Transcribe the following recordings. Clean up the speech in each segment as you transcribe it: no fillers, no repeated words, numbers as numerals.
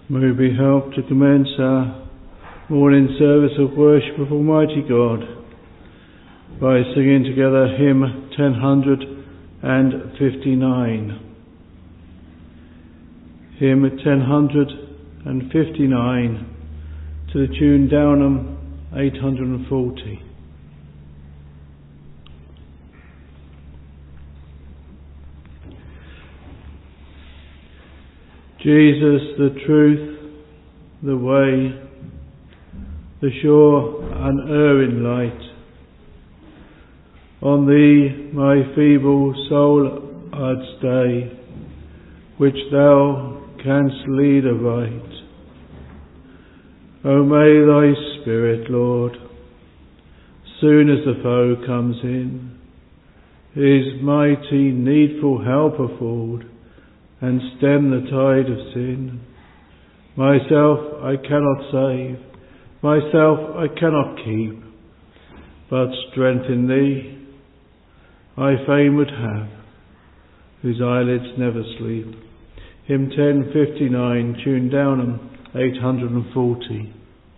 May we be helped to commence our morning service of worship of Almighty God by singing together hymn 1059. Hymn 1059 to the tune Downham 840. Jesus, the truth, the way, the sure unerring light. On thee my feeble soul I'd stay, which thou canst lead aright. O may thy Spirit, Lord, soon as the foe comes in, his mighty needful help afford, and stem the tide of sin. Myself I cannot save, myself I cannot keep, but strength in thee I fain would have, whose eyelids never sleep. Hymn 1059, tune Downham 840.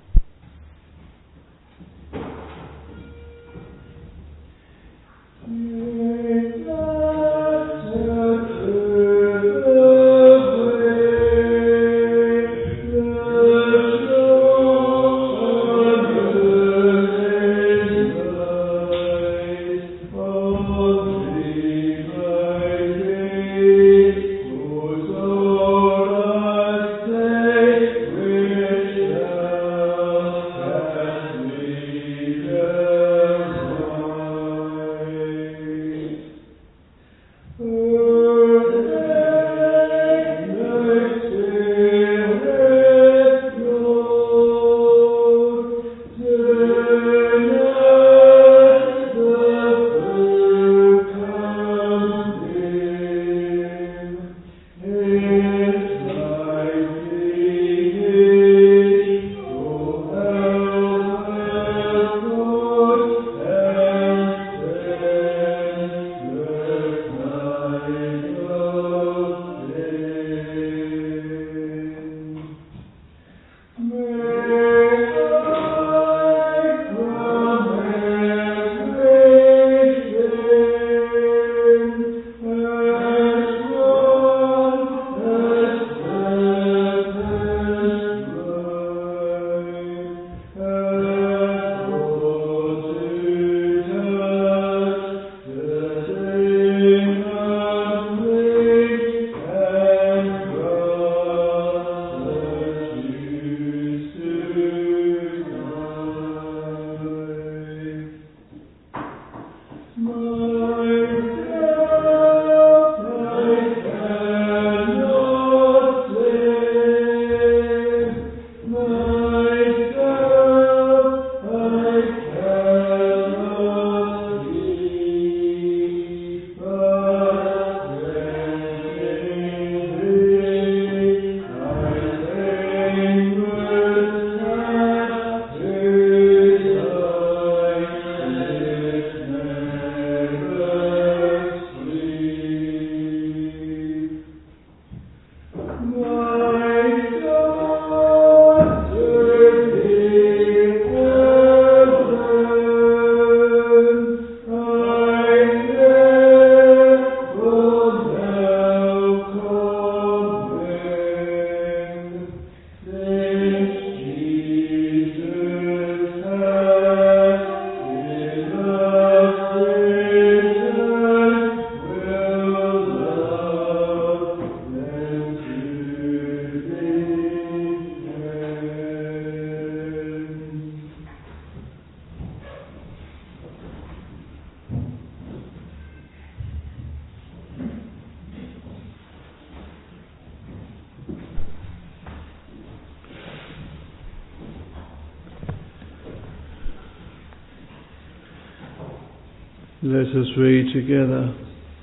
Let us read together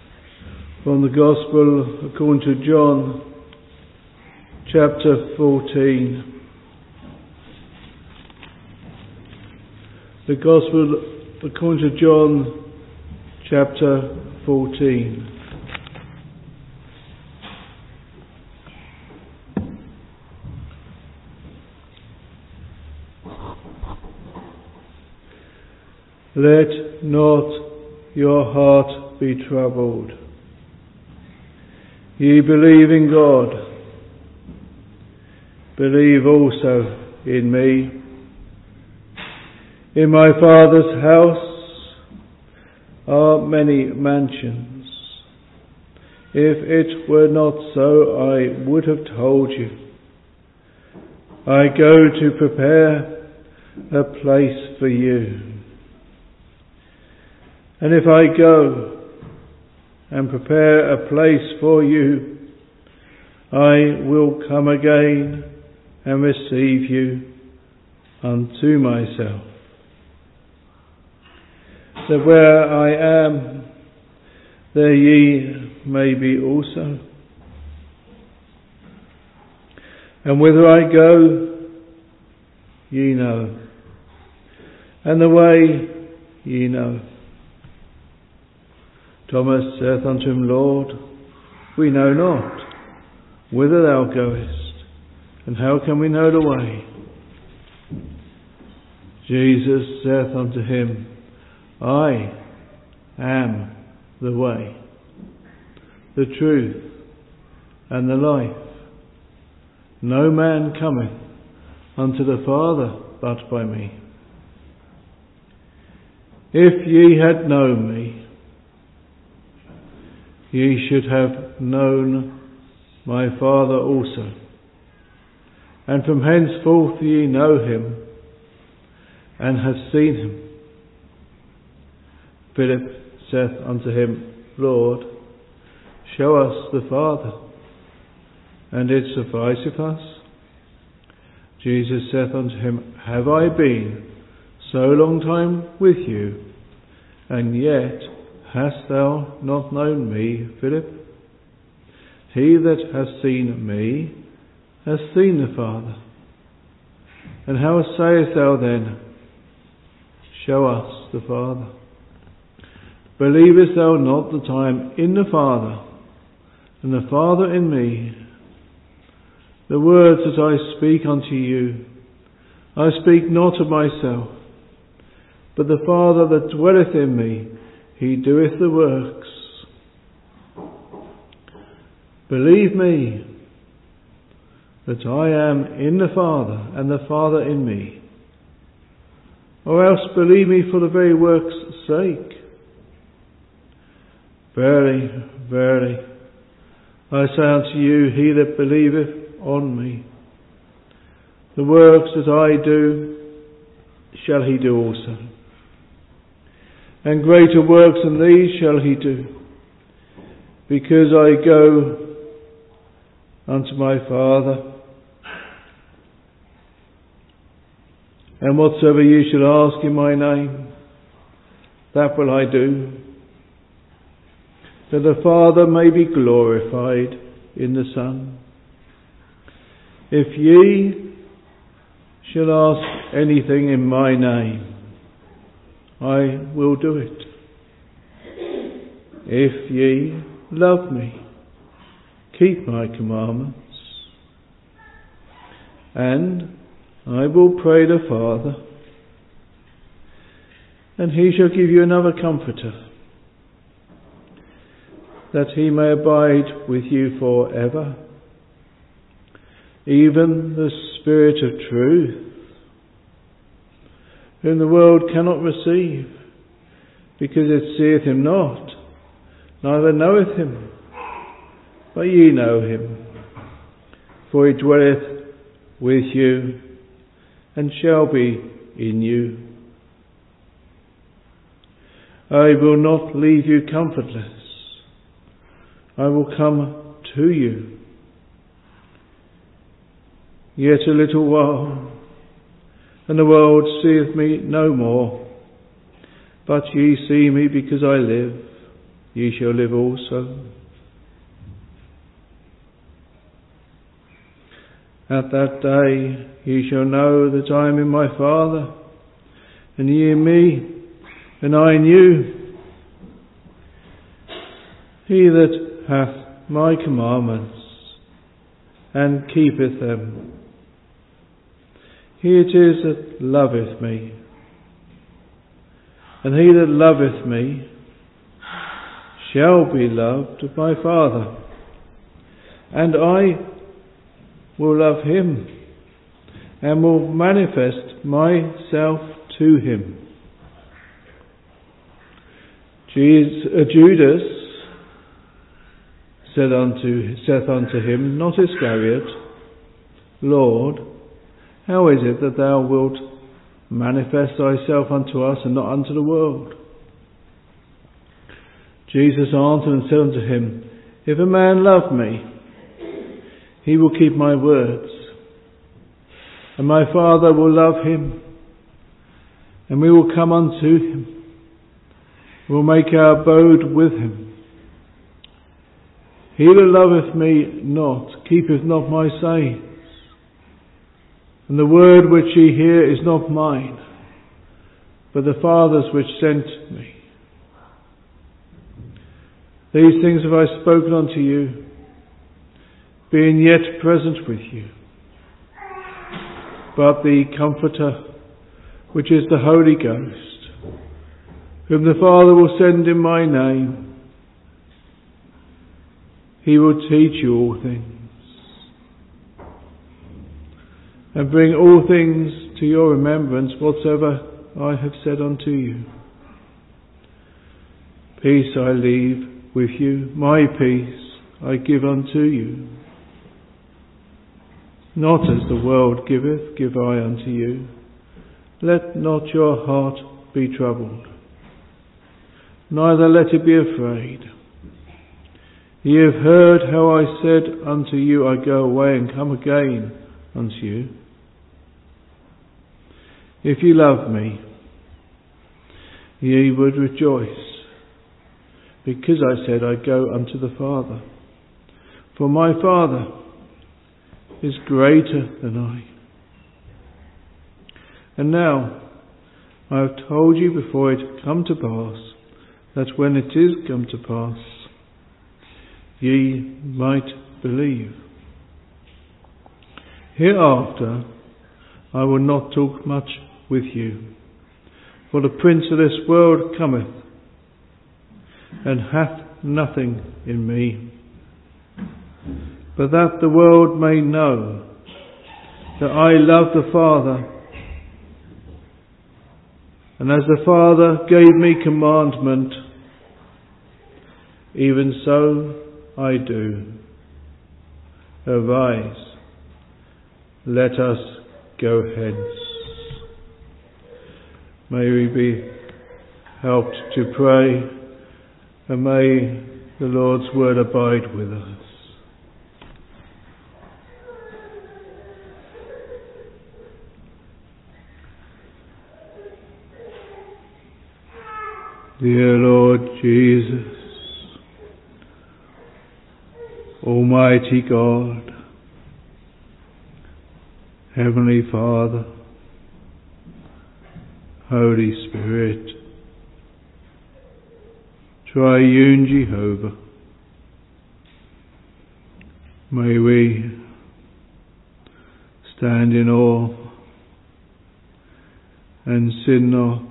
from the Gospel according to John, chapter 14. The Gospel according to John, chapter 14. Let not your heart be troubled. Ye believe in God, believe also in me. In my Father's house are many mansions. If it were not so, I would have told you. I go to prepare a place for you. And if I go and prepare a place for you, I will come again and receive you unto myself, that where I am, there ye may be also. And whither I go, ye know, and the way ye know. Thomas saith unto him, Lord, we know not whither thou goest, and how can we know the way? Jesus saith unto him, I am the way, the truth, and the life. No man cometh unto the Father but by me. If ye had known me, ye should have known my Father also. And from henceforth ye know him, and have seen him. Philip saith unto him, Lord, show us the Father, and it sufficeth us. Jesus saith unto him, Have I been so long time with you, and yet hast thou not known me, Philip? He that hath seen me hath seen the Father. And how sayest thou then, Show us the Father? Believest thou not that I am in the Father, and the Father in me? The words that I speak unto you, I speak not of myself, but the Father that dwelleth in me, he doeth the works. Believe me that I am in the Father, and the Father in me. Or else believe me for the very work's sake. Verily, verily, I say unto you, he that believeth on me, the works that I do, shall he do also. And greater works than these shall he do, because I go unto my Father. And whatsoever you should ask in my name, that will I do, that the Father may be glorified in the Son. If ye shall ask anything in my name, I will do it. If ye love me, keep my commandments. And I will pray the Father, and he shall give you another Comforter, that he may abide with you forever, even the Spirit of truth, whom the world cannot receive, because it seeth him not, neither knoweth him. But ye know him, for he dwelleth with you, and shall be in you. I will not leave you comfortless. I will come to you. Yet a little while, and the world seeth me no more. But ye see me, because I live, ye shall live also. At that day ye shall know that I am in my Father, and ye in me, and I in you. He that hath my commandments, and keepeth them, he it is that loveth me. And he that loveth me shall be loved of my Father, and I will love him, and will manifest myself to him. Judas saith unto him, not Iscariot, Lord, how is it that thou wilt manifest thyself unto us and not unto the world? Jesus answered and said unto him, if a man love me, he will keep my words, and my Father will love him, and we will come unto him. We will make our abode with him. He that loveth me not keepeth not my sayings, and the word which ye hear is not mine, but the Father's which sent me. These things have I spoken unto you, being yet present with you. But the Comforter, which is the Holy Ghost, whom the Father will send in my name, he will teach you all things, and bring all things to your remembrance whatsoever I have said unto you. Peace I leave with you, my peace I give unto you. Not as the world giveth, give I unto you. Let not your heart be troubled, neither let it be afraid. Ye have heard how I said unto you, I go away and come again unto you. If ye love me, ye would rejoice, because I said, I go unto the Father. For my Father is greater than I. And now I have told you before it come to pass, that when it is come to pass, ye might believe. Hereafter I will not talk much with you, for the prince of this world cometh, and hath nothing in me, but that the world may know that I love the Father, and as the Father gave me commandment, even so I do. Arise, let us go hence. May we be helped to pray, and may the Lord's word abide with us. Dear Lord Jesus, Almighty God, Heavenly Father, Holy Spirit, Triune Jehovah, may we stand in awe and sin not.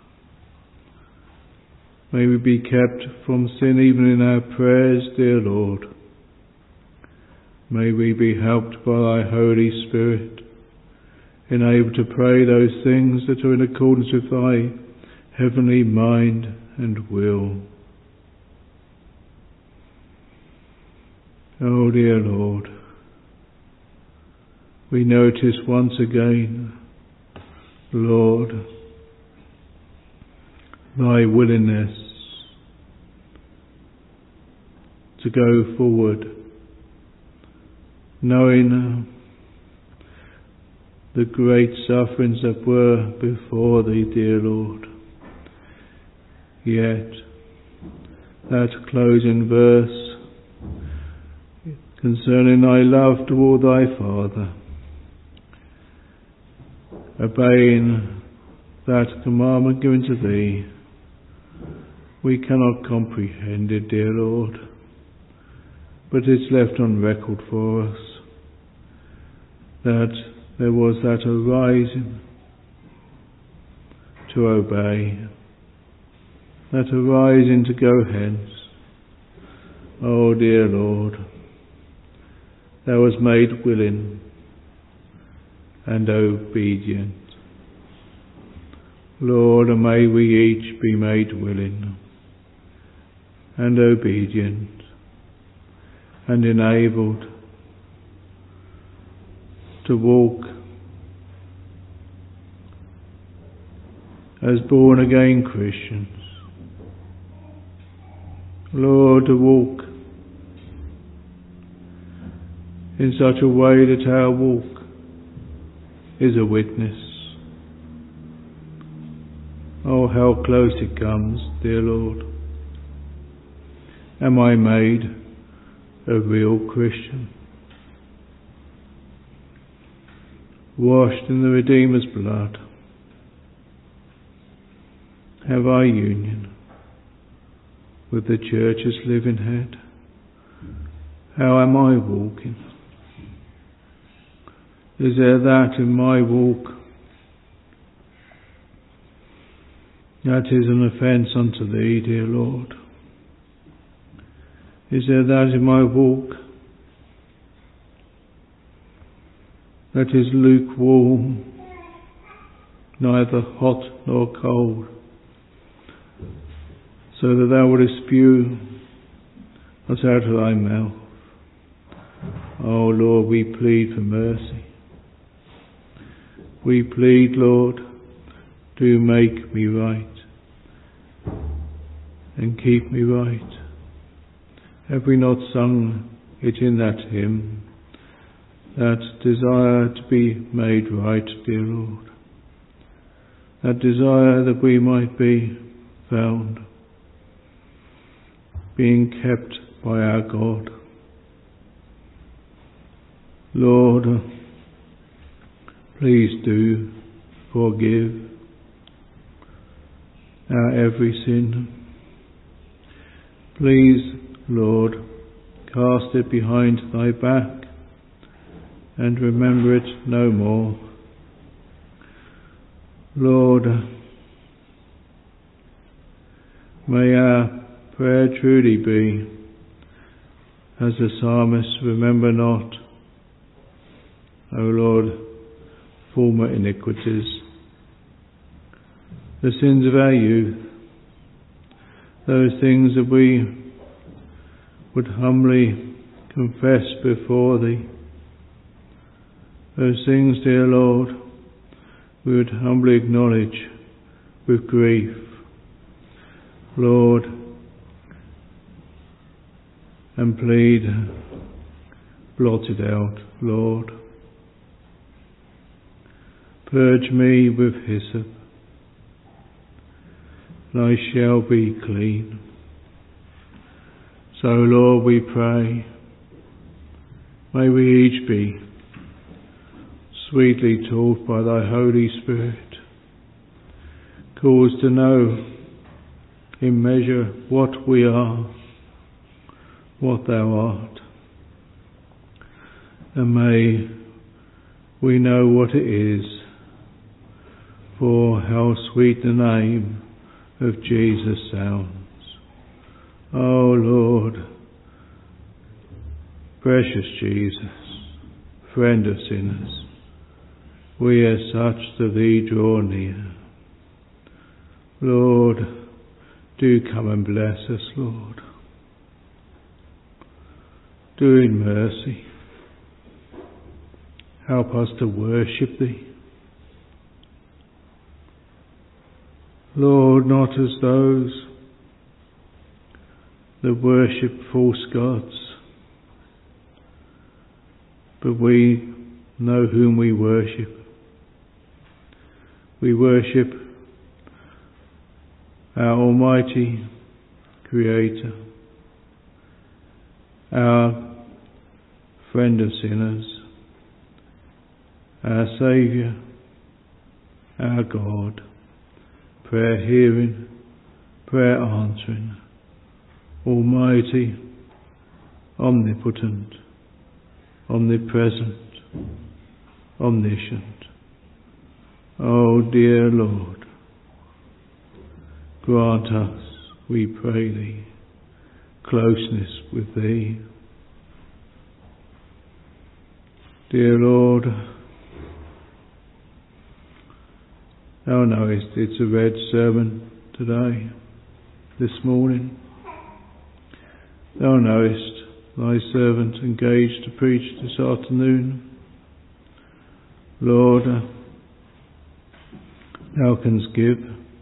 May we be kept from sin even in our prayers, dear Lord. May we be helped by thy Holy Spirit, enabled to pray those things that are in accordance with thy heavenly mind and will. Oh dear Lord, we notice once again, Lord, thy willingness to go forward, knowing the great sufferings that were before thee, dear Lord. Yet that closing verse concerning thy love toward thy Father, obeying that commandment given to thee, we cannot comprehend it, dear Lord, but it's left on record for us that there was that arising to obey, that are rising to go hence. O dear Lord, thou was made willing and obedient. Lord, and may we each be made willing and obedient and enabled to walk as born again Christians. Lord, to walk in such a way that our walk is a witness. Oh, how close it comes, dear Lord. Am I made a real Christian? Washed in the Redeemer's blood? Have I union with the Church's living head? How am I walking? Is there that in my walk that is an offence unto Thee, dear Lord? Is there that in my walk that is lukewarm, neither hot nor cold, so that Thou wouldest spew us out of Thy mouth? Oh Lord, we plead for mercy. We plead, Lord, do make me right and keep me right. Have we not sung it in that hymn, that desire to be made right, dear Lord? That desire that we might be found, being kept by our God. Lord, please do forgive our every sin. Please, Lord, cast it behind Thy back and remember it no more. Lord, may our prayer truly be, as the psalmist, remember not, O Lord, former iniquities, the sins of our youth, those things that we would humbly confess before Thee, those things, dear Lord, we would humbly acknowledge with grief. Lord, and plead, blot it out, Lord. Purge me with hyssop, and I shall be clean. So, Lord, we pray, may we each be sweetly taught by Thy Holy Spirit, caused to know in measure what we are, what Thou art, and may we know what it is, for how sweet the name of Jesus sounds. Oh Lord, precious Jesus, friend of sinners, we as such to Thee draw near. Lord, do come and bless us, Lord. Do in mercy help us to worship Thee. Lord, not as those that worship false gods, but we know whom we worship. We worship our Almighty Creator, our friend of sinners, our Saviour, our God, prayer hearing, prayer answering, Almighty, omnipotent, omnipresent, omniscient. Oh dear Lord, grant us we pray thee, closeness with thee. Dear Lord, thou knowest it's a read sermon today, this morning. Thou knowest thy servant engaged to preach this afternoon. Lord, thou canst give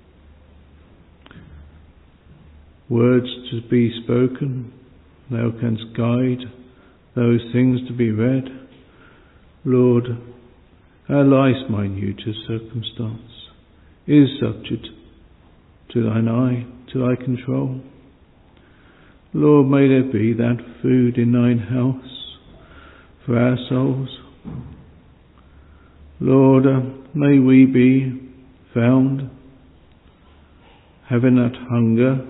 words to be spoken. Thou canst guide those things to be read. Lord, our life's minutest circumstance is subject to thine eye, to thy control. Lord, may there be that food in thine house for our souls. Lord, may we be found having that hunger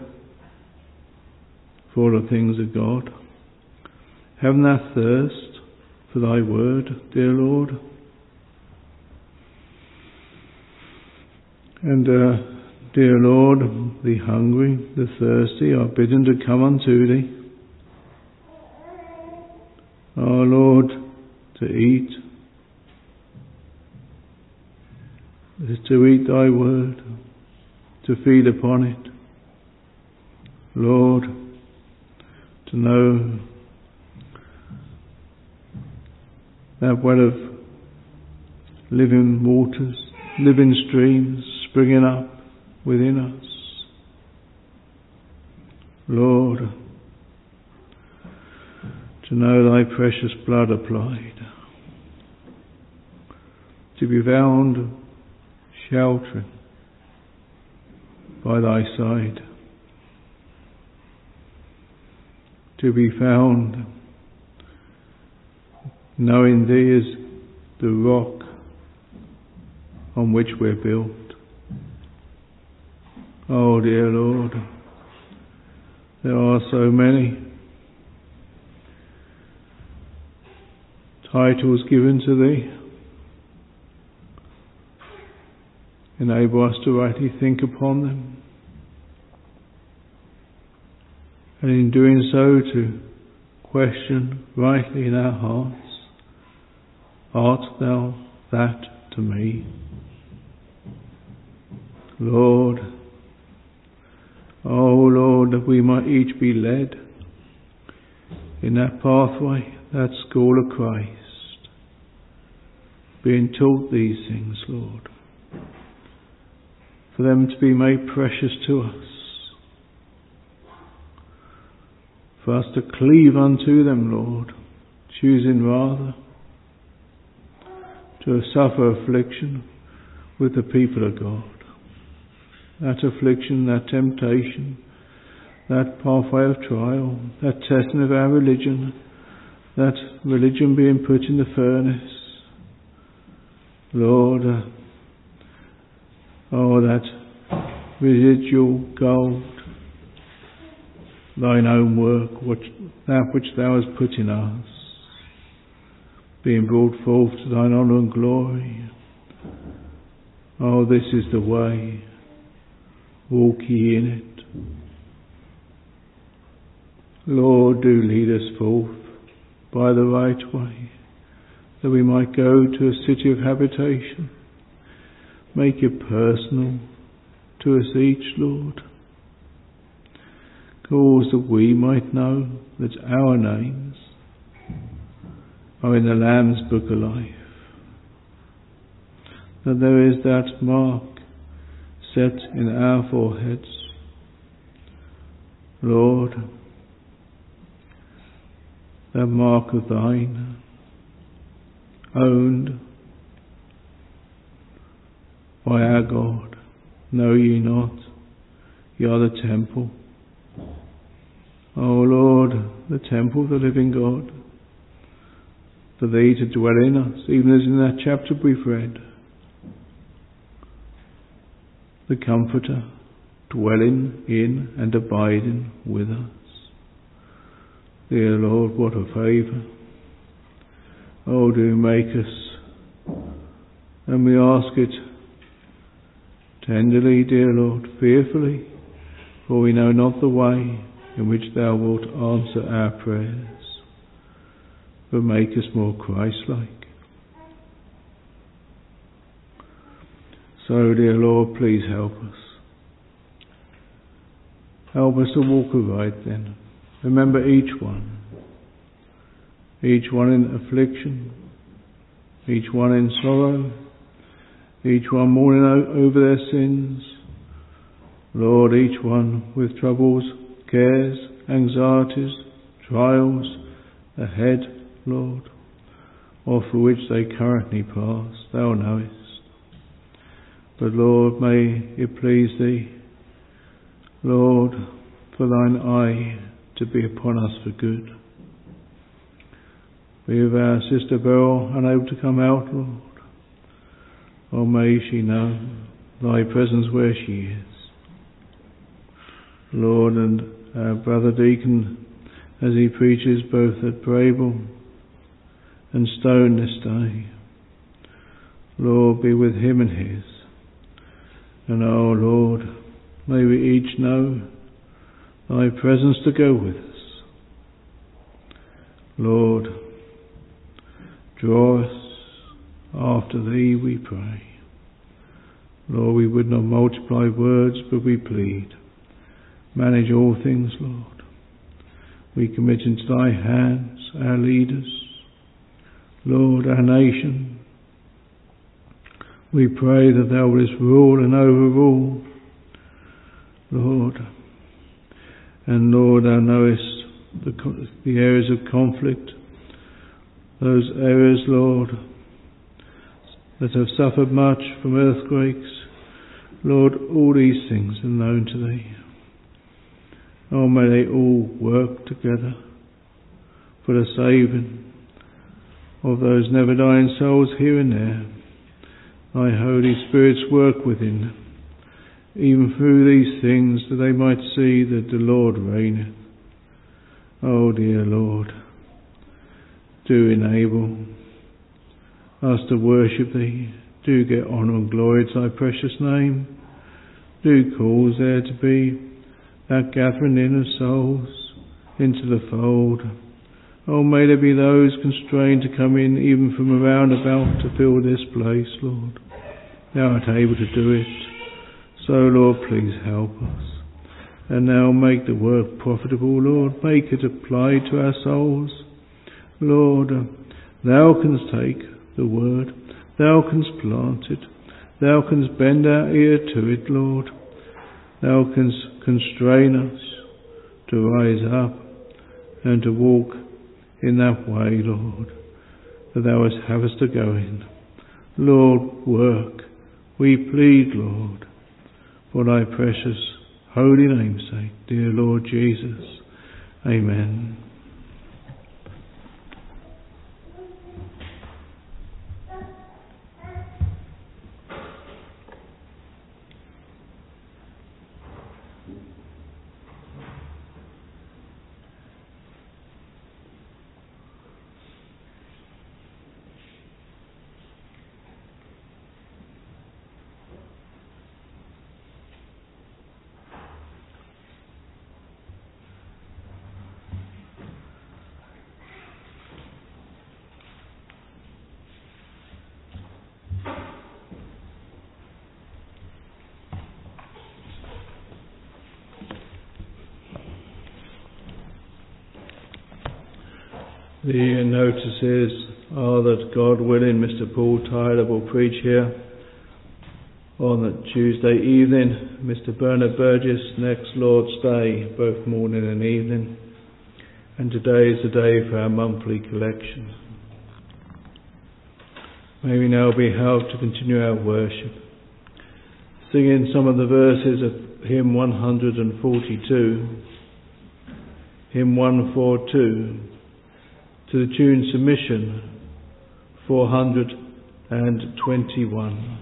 for the things of God, having that thirst for thy word, dear Lord. And dear Lord, the hungry, the thirsty are bidden to come unto thee. Our Lord, to eat is to eat thy word, to feed upon it. Lord, to know that well of living waters, living streams springing up within us. Lord, to know thy precious blood applied, to be found sheltering by thy side, to be found knowing thee as the rock on which we're built. Oh dear Lord, there are so many titles given to thee. Enable us to rightly think upon them, and in doing so to question rightly in our hearts, art thou that to me? Lord, oh Lord, that we might each be led in that pathway, that school of Christ, being taught these things, Lord, for them to be made precious to us, for us to cleave unto them, Lord, choosing rather to suffer affliction with the people of God. That affliction, that temptation, that pathway of trial, that testing of our religion, that religion being put in the furnace. Lord, oh, that residual gold, thine own work, that which thou hast put in us, being brought forth to thine honour and glory. Oh, this is the way. Walk ye in it. Lord, do lead us forth by the right way, that we might go to a city of habitation. Make it personal to us each, Lord. Cause that we might know that our names are in the Lamb's Book of Life. That there is that mark set in our foreheads. Lord, that mark of thine, owned by our God. Know ye not, ye are the temple. O Lord, the temple of the living God, for thee to dwell in us, even as in that chapter we've read. The Comforter, dwelling in and abiding with us. Dear Lord, what a favour. Oh, do make us, and we ask it tenderly, dear Lord, fearfully, for we know not the way in which thou wilt answer our prayers, but make us more Christ-like. So, dear Lord, please help us. Help us to walk aright then. Remember each one in affliction, each one in sorrow, each one mourning over their sins. Lord, each one with troubles, cares, anxieties, trials ahead, Lord, or through which they currently pass, thou knowest. But Lord, may it please thee, Lord, for thine eye to be upon us for good. Be with our sister Beryl, unable to come out, Lord. Oh, may she know thy presence where she is. Lord, and our brother deacon, as he preaches both at Brabel and Stone this day, Lord, be with him and his. And oh Lord, may we each know thy presence to go with us. Lord, draw us after thee, we pray. Lord, we would not multiply words, but we plead. Manage all things, Lord. We commit into thy hands our leaders, Lord, our nation. We pray that thou wouldest rule and overrule, Lord. And Lord, thou knowest the areas of conflict, those areas, Lord, that have suffered much from earthquakes. Lord, all these things are known to thee. Oh, may they all work together for the saving of those never dying souls here and there. Thy Holy Spirit's work within them, even through these things, that they might see that the Lord reigneth. Oh, dear Lord, do enable us to worship thee. Do get honour and glory to thy precious name. Do cause there to be that gathering in of souls into the fold. Oh, may there be those constrained to come in even from around about to fill this place, Lord. Thou art able to do it. So, Lord, please help us. And now make the word profitable, Lord. Make it apply to our souls. Lord, thou canst take the word. Thou canst plant it. Thou canst bend our ear to it, Lord. Thou canst constrain us to rise up and to walk in that way, Lord, that thou hast have us to go in. Lord, work. We plead, Lord, for thy precious holy name's sake, dear Lord Jesus. Amen. The notices are that, God willing, Mr. Paul Tyler will preach here on the Tuesday evening, Mr. Bernard Burgess next Lord's Day, both morning and evening, and today is the day for our monthly collection. May we now be helped to continue our worship, singing some of the verses of hymn 142, hymn 142, to the tune Submission 421.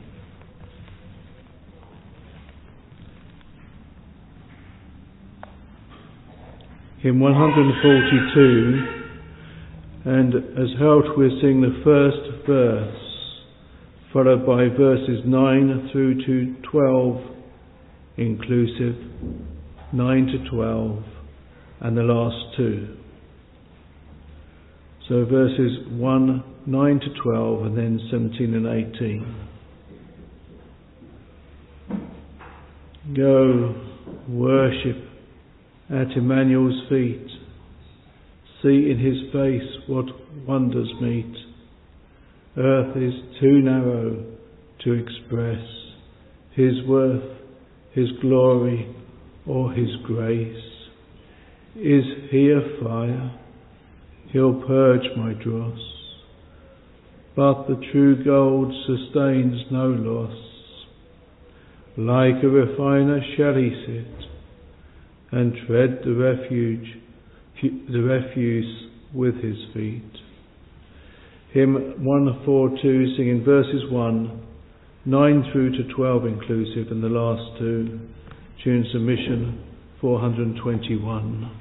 Hymn 142, and as helped we'll sing the first verse, followed by verses 9 through to 12 inclusive. 9 to 12, and the last two. So verses 1, 9 to 12, and then 17 and 18. Go, worship at Emmanuel's feet. See in his face what wonders meet. Earth is too narrow to express his worth, his glory, or his grace. Is he a fire? He'll purge my dross. But the true gold sustains no loss. Like a refiner shall he sit, and tread the refuse with his feet. Hymn 142, singing verses 1, 9 through to 12 inclusive, and the last two. Tune submission 421.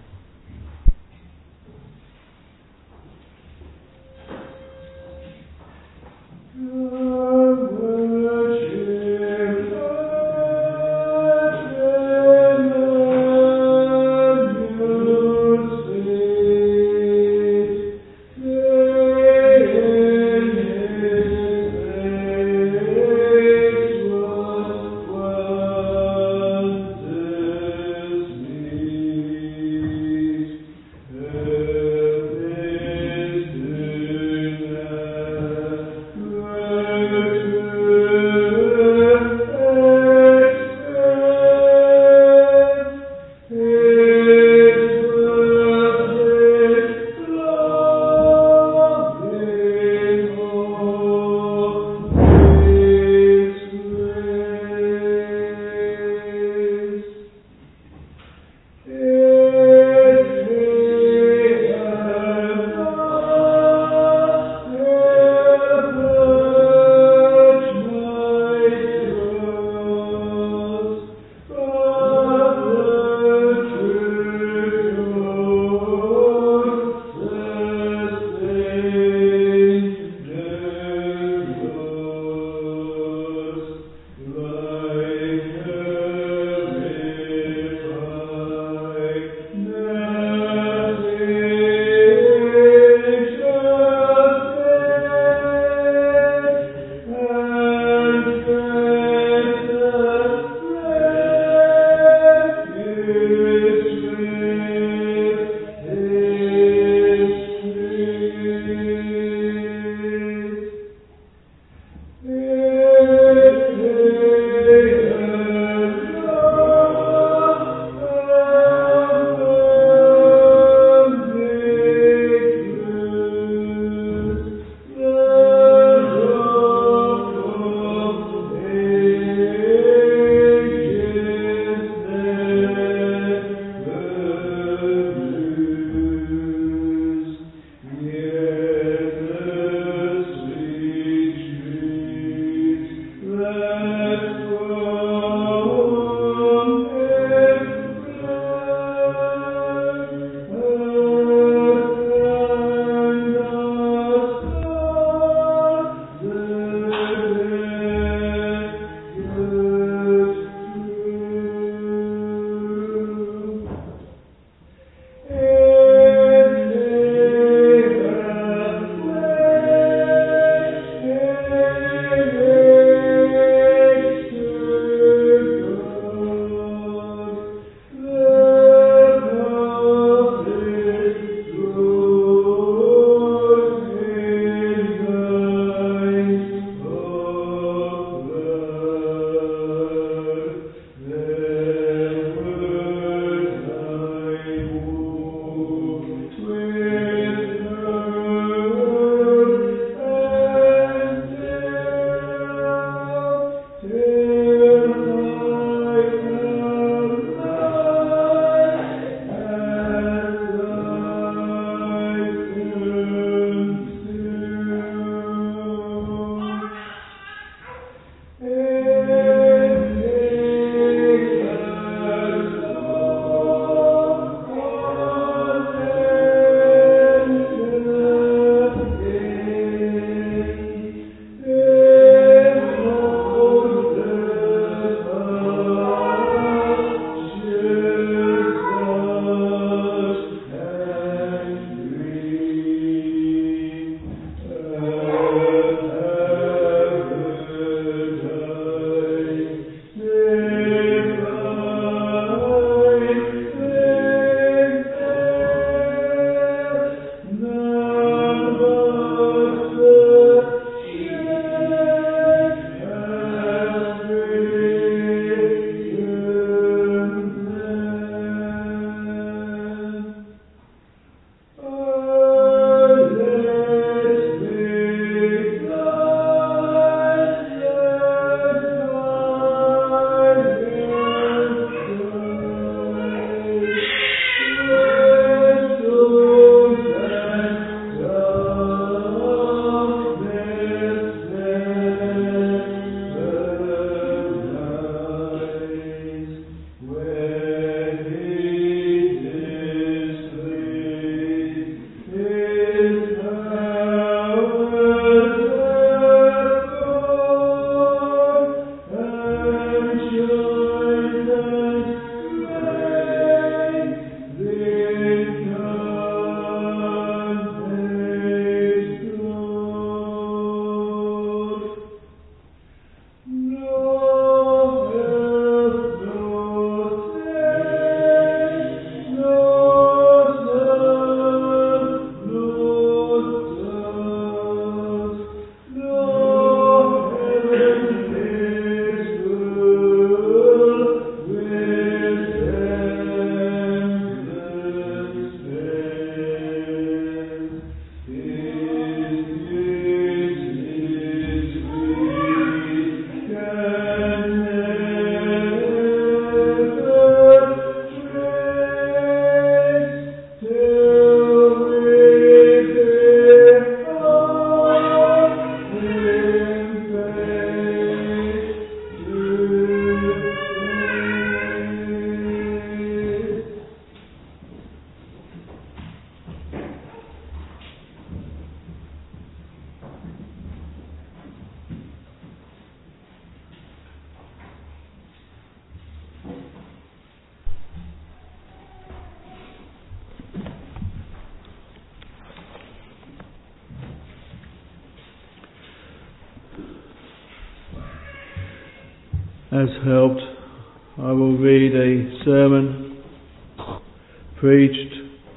As helped, I will read a sermon preached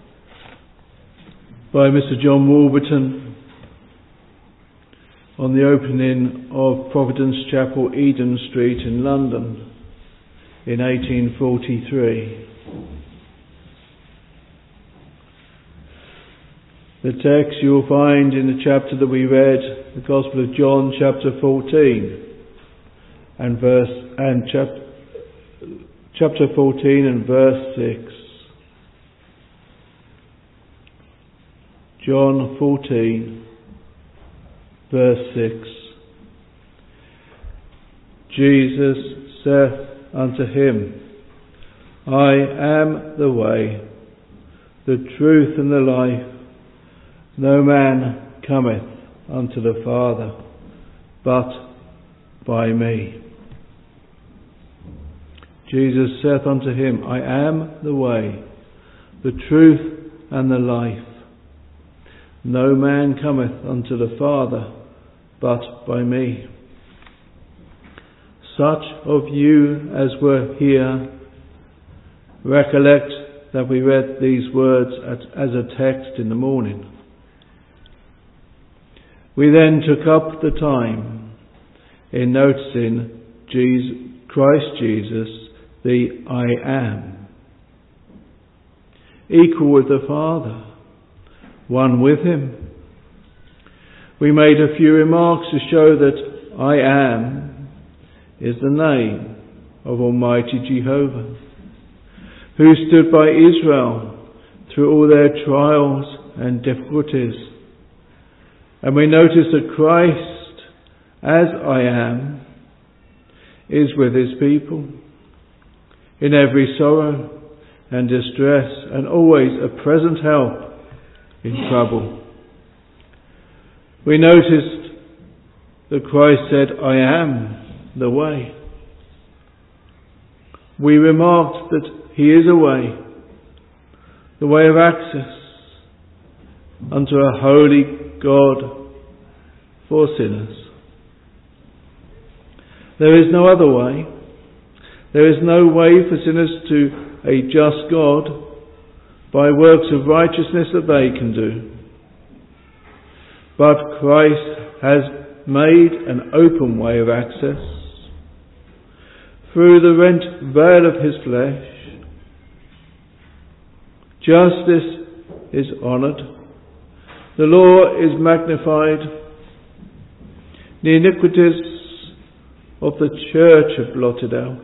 by Mr. John Warburton on the opening of Providence Chapel, Eden Street in London in 1843. The text you will find in the chapter that we read, the Gospel of John, chapter 14, chapter 14 and verse 6. John 14, verse 6. Jesus saith unto him, I am the way, the truth, and the life. No man cometh unto the Father but by me. Jesus saith unto him, I am the way, the truth, and the life. No man cometh unto the Father but by me. Such of you as were here recollect that we read these words as a text in the morning. We then took up the time in noticing Christ Jesus, the I am, equal with the Father, one with him. We made a few remarks to show that I am is the name of Almighty Jehovah, who stood by Israel through all their trials and difficulties. And we notice that Christ, as I am, is with his people in every sorrow and distress, and always a present help in trouble. We noticed that Christ said, I am the way. We remarked that he is a way, the way of access unto a holy God for sinners. There is no other way. There is no way for sinners to a just God by works of righteousness that they can do. But Christ has made an open way of access through the rent veil of his flesh. Justice is honoured. The law is magnified. The iniquities of the church are blotted out.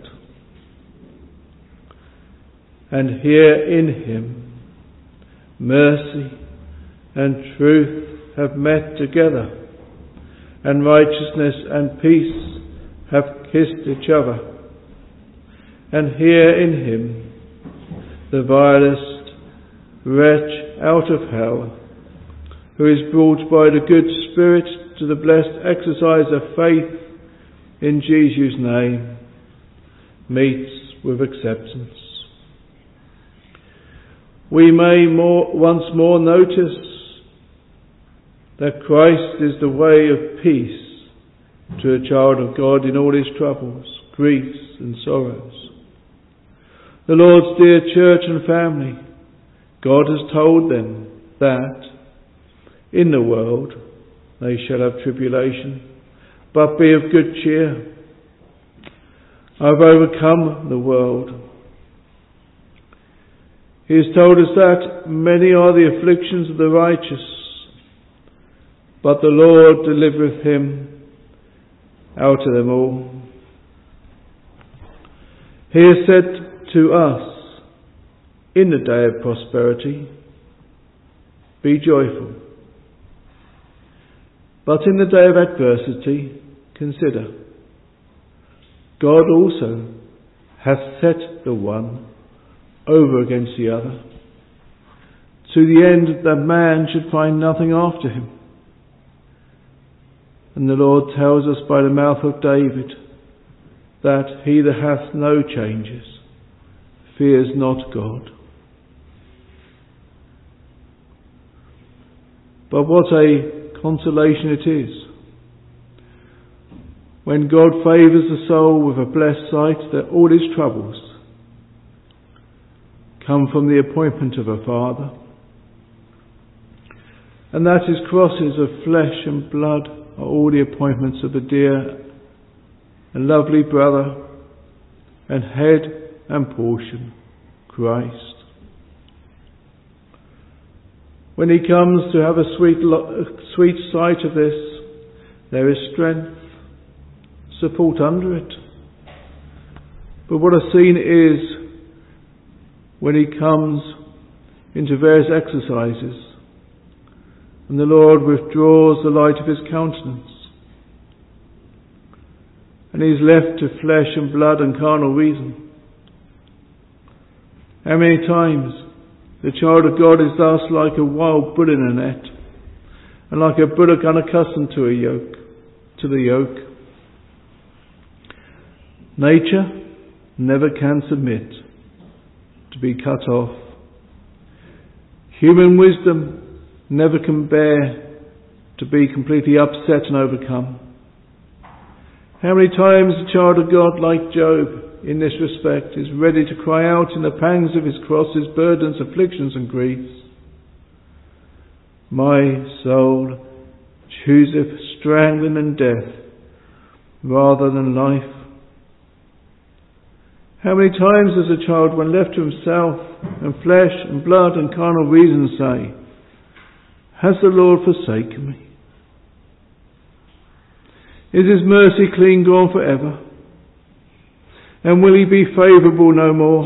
And here in him, mercy and truth have met together, and righteousness and peace have kissed each other. And here in him, the vilest wretch out of hell, who is brought by the good Spirit to the blessed exercise of faith in Jesus' name, meets with acceptance. We may once more notice that Christ is the way of peace to a child of God in all his troubles, griefs and sorrows. The Lord's dear church and family, God has told them that in the world they shall have tribulation, but be of good cheer. I've overcome the world. He has told us that many are the afflictions of the righteous, but the Lord delivereth him out of them all. He has said to us in the day of prosperity, be joyful. But in the day of adversity, consider, God also hath set the one over against the other, to the end that man should find nothing after him. And the Lord tells us by the mouth of David that he that hath no changes fears not God. But what a consolation it is when God favours the soul with a blessed sight that all his troubles come from the appointment of a Father, and that his crosses of flesh and blood are all the appointments of the dear and lovely brother and head and portion, Christ. When he comes to have a sweet sight of this, there is strength, support under it. But what a scene is when he comes into various exercises and the Lord withdraws the light of his countenance and he is left to flesh and blood and carnal reason. How many times the child of God is thus like a wild bull in a net, and like a bullock unaccustomed to the yoke. Nature never can submit to be cut off. Human wisdom never can bear to be completely upset and overcome. How many times the child of God, like Job, in this respect, is ready to cry out in the pangs of his cross, his burdens, afflictions and griefs. My soul chooseth strangling and death rather than life. How many times does a child, when left to himself and flesh and blood and carnal reason, say, has the Lord forsaken me? Is his mercy clean gone forever? And will he be favourable no more?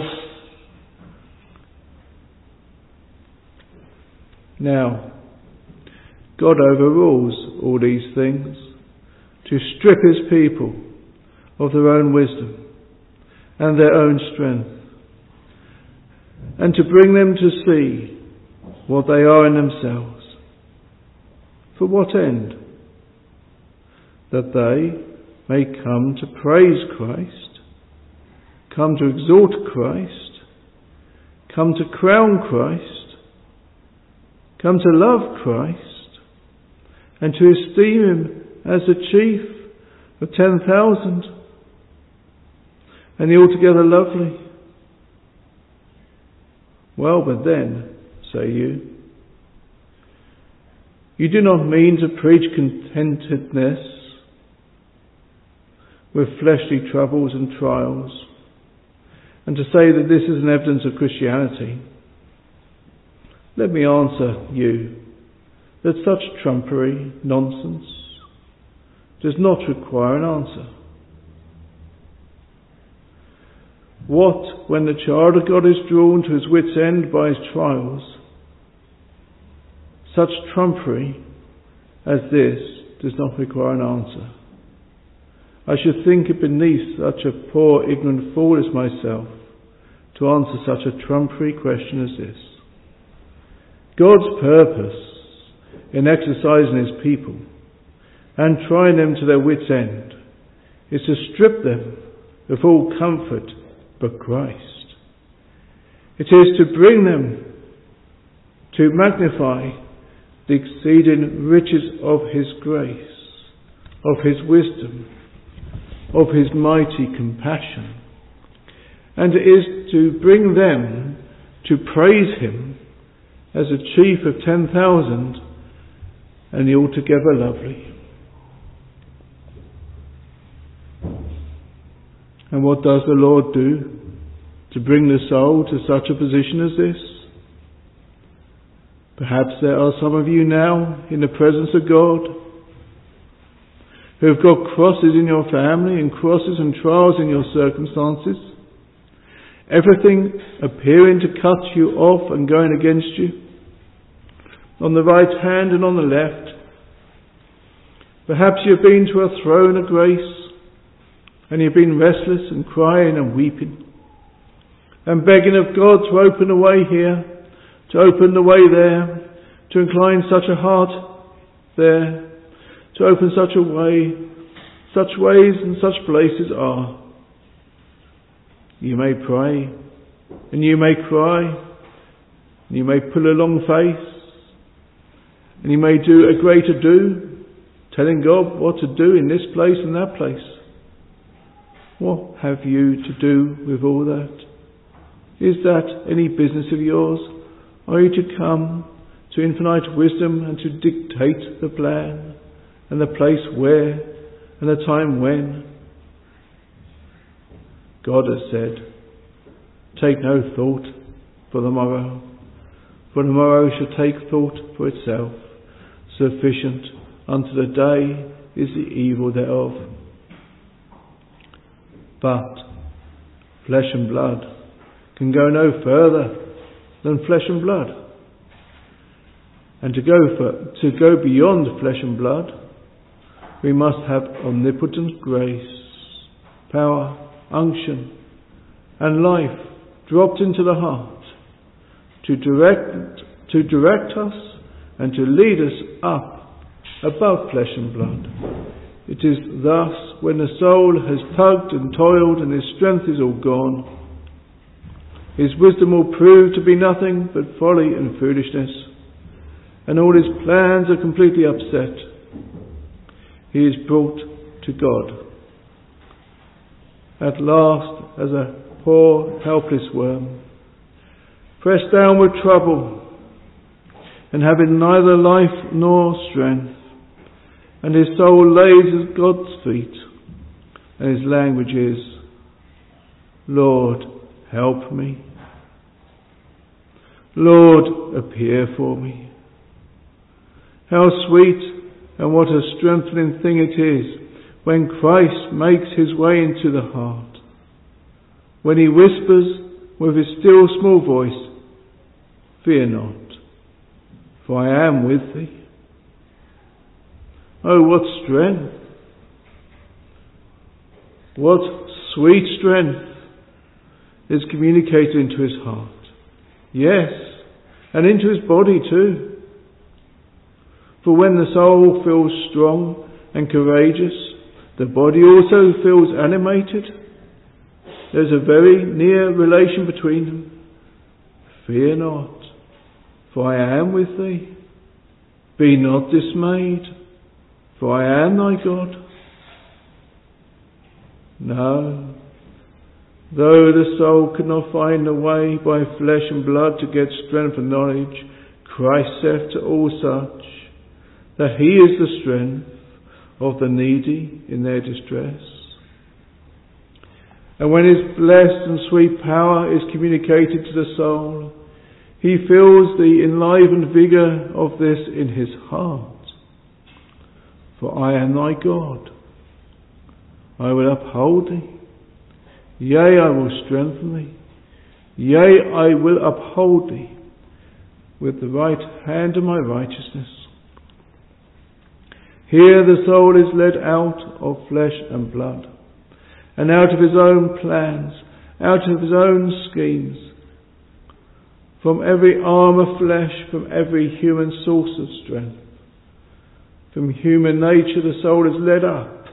Now, God overrules all these things to strip his people of their own wisdom and their own strength, and to bring them to see what they are in themselves. For what end? That they may come to praise Christ, come to exalt Christ, come to crown Christ, come to love Christ, and to esteem him as the chief of 10,000, and the altogether lovely. Well, but then, say you do not mean to preach contentedness with fleshly troubles and trials, and to say that this is an evidence of Christianity. Let me answer you that such trumpery nonsense does not require an answer. What when the child of God is drawn to his wit's end by his trials? Such trumpery as this does not require an answer. I should think it beneath such a poor ignorant fool as myself to answer such a trumpery question as this. God's purpose in exercising his people and trying them to their wit's end is to strip them of all comfort but Christ. It is to bring them to magnify the exceeding riches of his grace, of his wisdom, of his mighty compassion, and it is to bring them to praise him as a chief of 10,000 and the altogether lovely. And what does the Lord do to bring the soul to such a position as this? Perhaps there are some of you now in the presence of God who have got crosses in your family and crosses and trials in your circumstances, everything appearing to cut you off and going against you, on the right hand and on the left. Perhaps you've been to a throne of grace and you've been restless and crying and weeping and begging of God to open a way here, to open the way there, to incline such a heart there, to open such a way, such ways and such places are. You may pray, and you may cry, and you may pull a long face, and you may do a great ado, telling God what to do in this place and that place. What have you to do with all that? Is that any business of yours? Are you to come to infinite wisdom and to dictate the plan and the place where and the time when? God has said, take no thought for the morrow, for the morrow shall take thought for itself. Sufficient unto the day is the evil thereof. But flesh and blood can go no further than flesh and blood. And to go beyond flesh and blood, we must have omnipotent grace, power, unction, and life dropped into the heart to direct us and to lead us up above flesh and blood. It is thus, when the soul has tugged and toiled and his strength is all gone, his wisdom will prove to be nothing but folly and foolishness, and all his plans are completely upset. He is brought to God. At last, as a poor, helpless worm, pressed down with trouble, and having neither life nor strength, and his soul lays at God's feet, and his language is, Lord, help me. Lord, appear for me. How sweet and what a strengthening thing it is when Christ makes his way into the heart, when he whispers with his still small voice, fear not, for I am with thee. Oh, what strength! What sweet strength is communicated into his heart. Yes, and into his body too. For when the soul feels strong and courageous, the body also feels animated. There's a very near relation between them. Fear not, for I am with thee. Be not dismayed, for I am thy God. No, though the soul could not find a way by flesh and blood to get strength and knowledge, Christ saith to all such that he is the strength of the needy in their distress. And when his blessed and sweet power is communicated to the soul, he feels the enlivened vigour of this in his heart. For I am thy God. I will uphold thee. Yea, I will strengthen thee. Yea, I will uphold thee with the right hand of my righteousness. Here the soul is led out of flesh and blood, and out of his own plans, out of his own schemes, from every arm of flesh, from every human source of strength. From human nature the soul is led up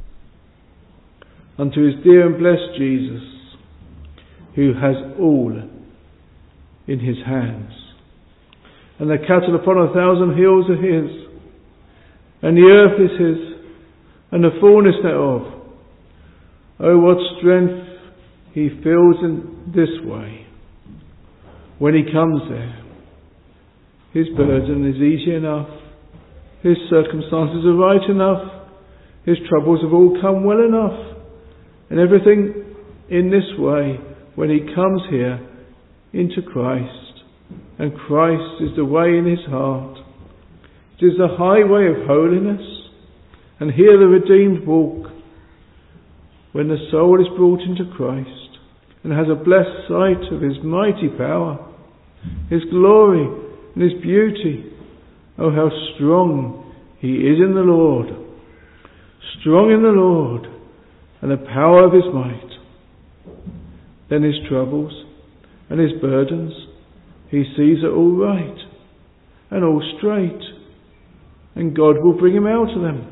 unto his dear and blessed Jesus, who has all in his hands. And the cattle upon 1,000 hills are his, and the earth is his, and the fullness thereof. Oh, what strength he feels in this way when he comes there. His burden is easy enough. His circumstances are right enough. His troubles have all come well enough. And everything in this way, when he comes here into Christ, and Christ is the way in his heart. It is the highway of holiness, and here the redeemed walk. When the soul is brought into Christ, and has a blessed sight of his mighty power, his glory, and his beauty, oh, how strong he is in the Lord. Strong in the Lord, and the power of his might. Then his troubles and his burdens, he sees are all right and all straight, and God will bring him out of them.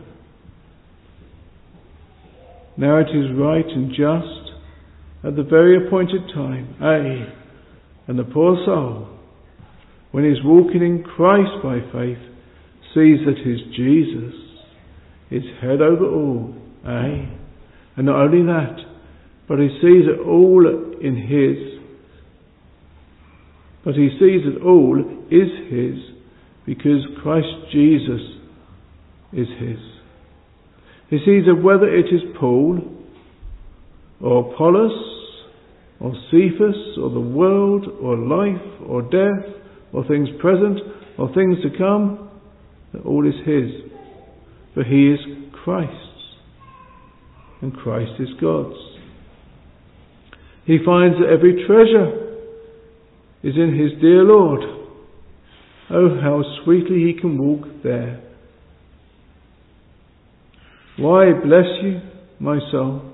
Now it is right and just at the very appointed time. And the poor soul, when he is walking in Christ by faith, sees that his Jesus is head over all, eh? And not only that, but he sees it all in his. But he sees it all is his because Christ Jesus is his. He sees that whether it is Paul or Apollos or Cephas or the world or life or death or things present or things to come, that all is his. For he is Christ's and Christ is God's. He finds that every treasure is in his dear Lord. Oh, how sweetly he can walk there. Why, bless you, my soul.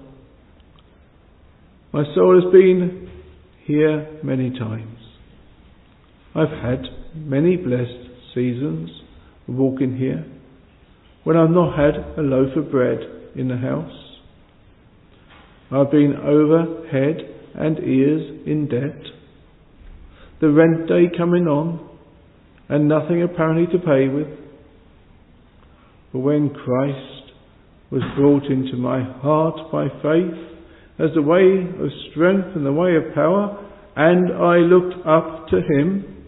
My soul has been here many times. I've had many blessed seasons of walking here when I've not had a loaf of bread in the house. I've been over head and ears in debt, the rent day coming on and nothing apparently to pay with. But when Christ was brought into my heart by faith as the way of strength and the way of power, and I looked up to him,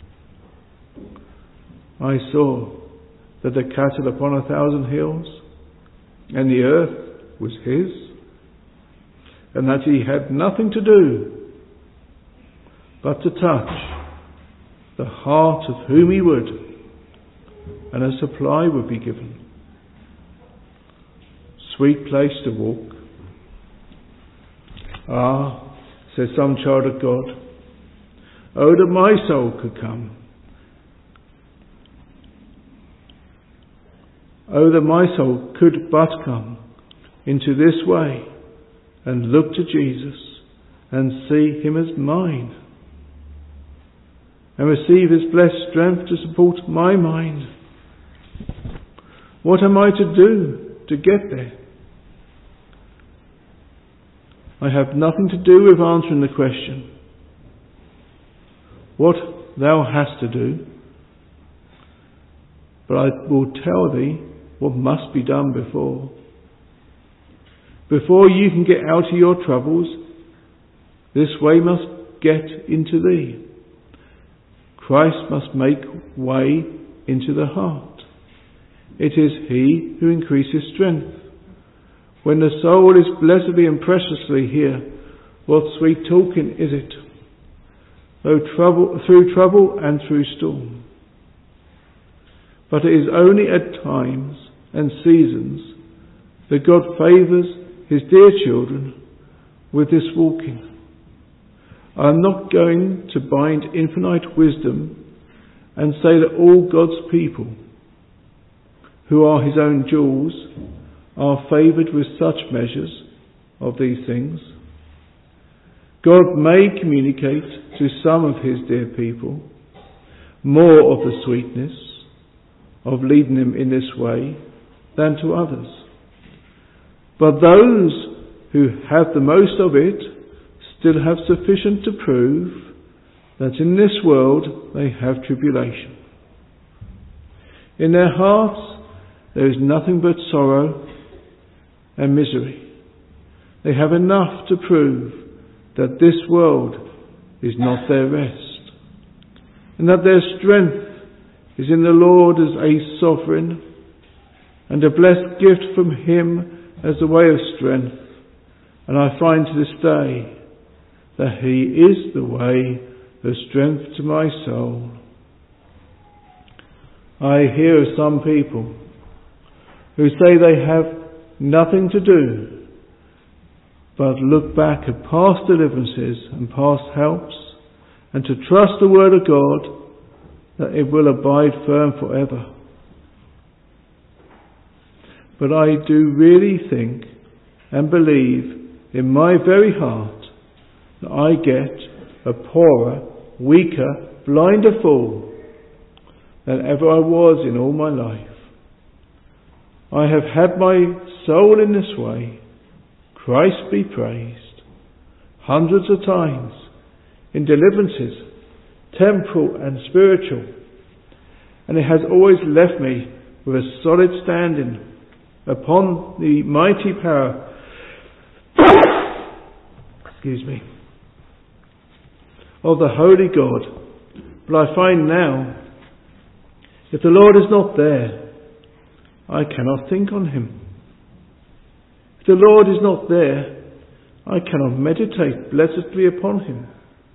I saw that the cattle upon 1,000 hills and the earth was his, and that he had nothing to do but to touch the heart of whom he would, and a supply would be given. Sweet place to walk. Ah, says some child of God, oh, that my soul could come. Oh, that my soul could but come into this way and look to Jesus and see him as mine and receive his blessed strength to support my mind. What am I to do to get there? I have nothing to do with answering the question, what thou hast to do, but I will tell thee what must be done before. Before you can get out of your troubles, this way must get into thee. Christ must make way into the heart. It is he who increases strength. When the soul is blessedly and preciously here, what sweet talking is it? Through trouble and through storm. But it is only at times and seasons that God favours his dear children with this walking. I am not going to bind infinite wisdom and say that all God's people, who are his own jewels, are favoured with such measures of these things. God may communicate to some of his dear people more of the sweetness of leading them in this way than to others. But those who have the most of it still have sufficient to prove that in this world they have tribulation. In their hearts there is nothing but sorrow and misery. They have enough to prove that this world is not their rest, and that their strength is in the Lord as a sovereign, and a blessed gift from him as the way of strength. And I find to this day that he is the way of strength to my soul. I hear of some people who say they have nothing to do but look back at past deliverances and past helps and to trust the word of God that it will abide firm forever. But I do really think and believe in my very heart that I get a poorer, weaker, blinder fool than ever I was in all my life. I have had my soul in this way, Christ be praised, hundreds of times in deliverances, temporal and spiritual, and it has always left me with a solid standing upon the mighty power of the Holy God. But I find now, if the Lord is not there, I cannot think on him. If the Lord is not there, I cannot meditate blessedly upon him.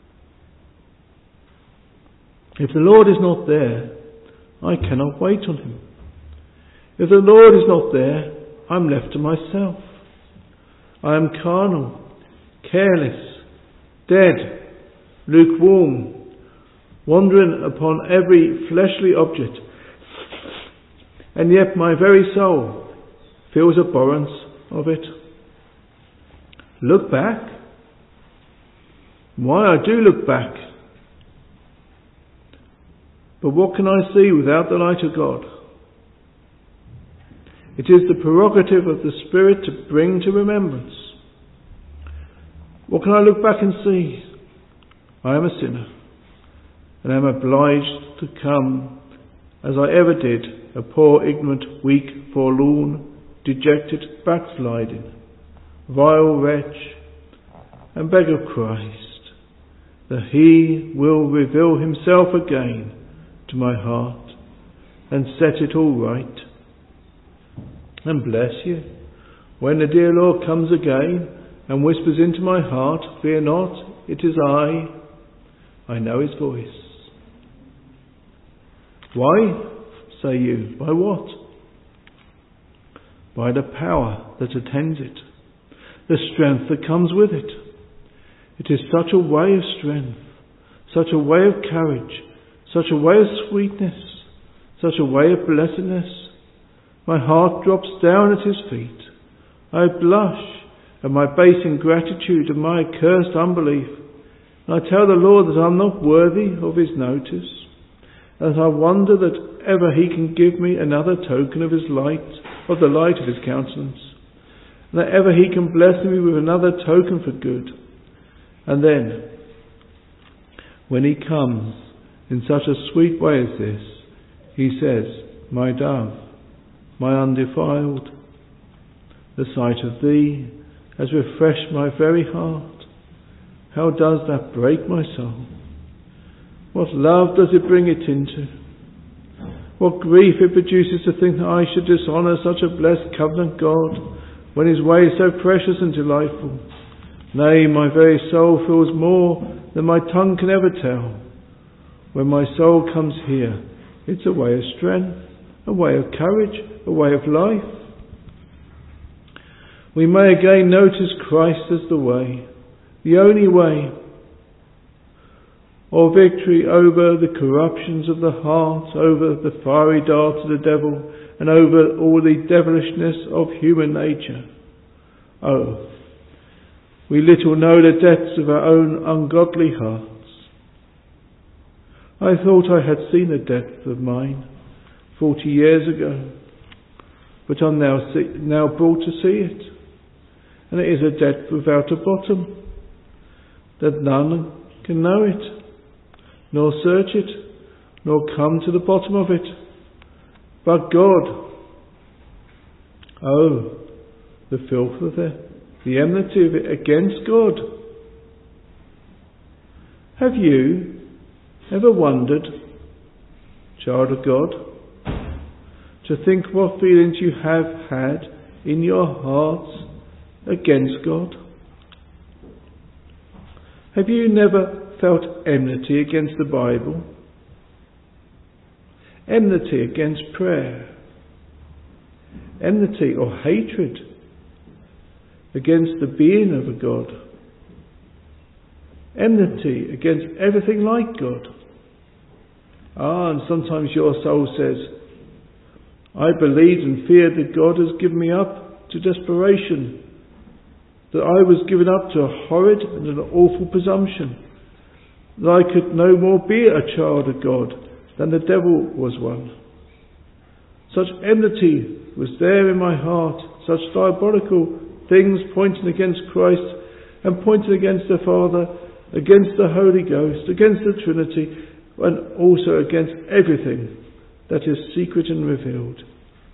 If the Lord is not there, I cannot wait on him. If the Lord is not there, I'm left to myself. I am carnal, careless, dead, lukewarm, wandering upon every fleshly object, and yet my very soul feels abhorrence of it. Look back? Why, I do look back. But what can I see without the light of God? It is the prerogative of the Spirit to bring to remembrance. What can I look back and see? I am a sinner, and am obliged to come, as I ever did, a poor, ignorant, weak, forlorn, dejected, backsliding, vile wretch, and beg of Christ, that he will reveal himself again to my heart, and set it all right. And bless you, when the dear Lord comes again, and whispers into my heart, fear not, it is I know his voice. Why, say you? By what? By the power that attends it, the strength that comes with it. It is such a way of strength, such a way of courage, such a way of sweetness, such a way of blessedness. My heart drops down at his feet. I blush at my base ingratitude and my accursed unbelief. And I tell the Lord that I'm not worthy of his notice, and that I wonder that ever he can give me another token of his light, of the light of his countenance, and that ever he can bless me with another token for good. And then, when he comes in such a sweet way as this, he says, my dove, my undefiled, the sight of thee has refreshed my very heart. How does that break my soul? What love does it bring it into? What grief it produces to think that I should dishonour such a blessed covenant God, when his way is so precious and delightful. Nay, my very soul feels more than my tongue can ever tell. When my soul comes here, it's a way of strength, a way of courage, a way of life. We may again notice Christ as the way, the only way, or victory over the corruptions of the heart, over the fiery darts of the devil, and over all the devilishness of human nature. Oh, we little know the depths of our own ungodly hearts. I thought I had seen the depth of mine 40 years ago, but I'm now brought to see it. And it is a depth without a bottom, that none can know it, nor search it, nor come to the bottom of it, but God. Oh, the filth of it, the enmity of it against God. Have you ever wondered, child of God, to think what feelings you have had in your hearts against God? Have you never felt enmity against the Bible? Enmity against prayer? Enmity or hatred against the being of a God? Enmity against everything like God? And sometimes your soul says, I believed and feared that God has given me up to desperation, that I was given up to a horrid and an awful presumption, that I could no more be a child of God than the devil was one. Such enmity was there in my heart, such diabolical things pointing against Christ and pointing against the Father, against the Holy Ghost, against the Trinity, and also against everything that is secret and revealed.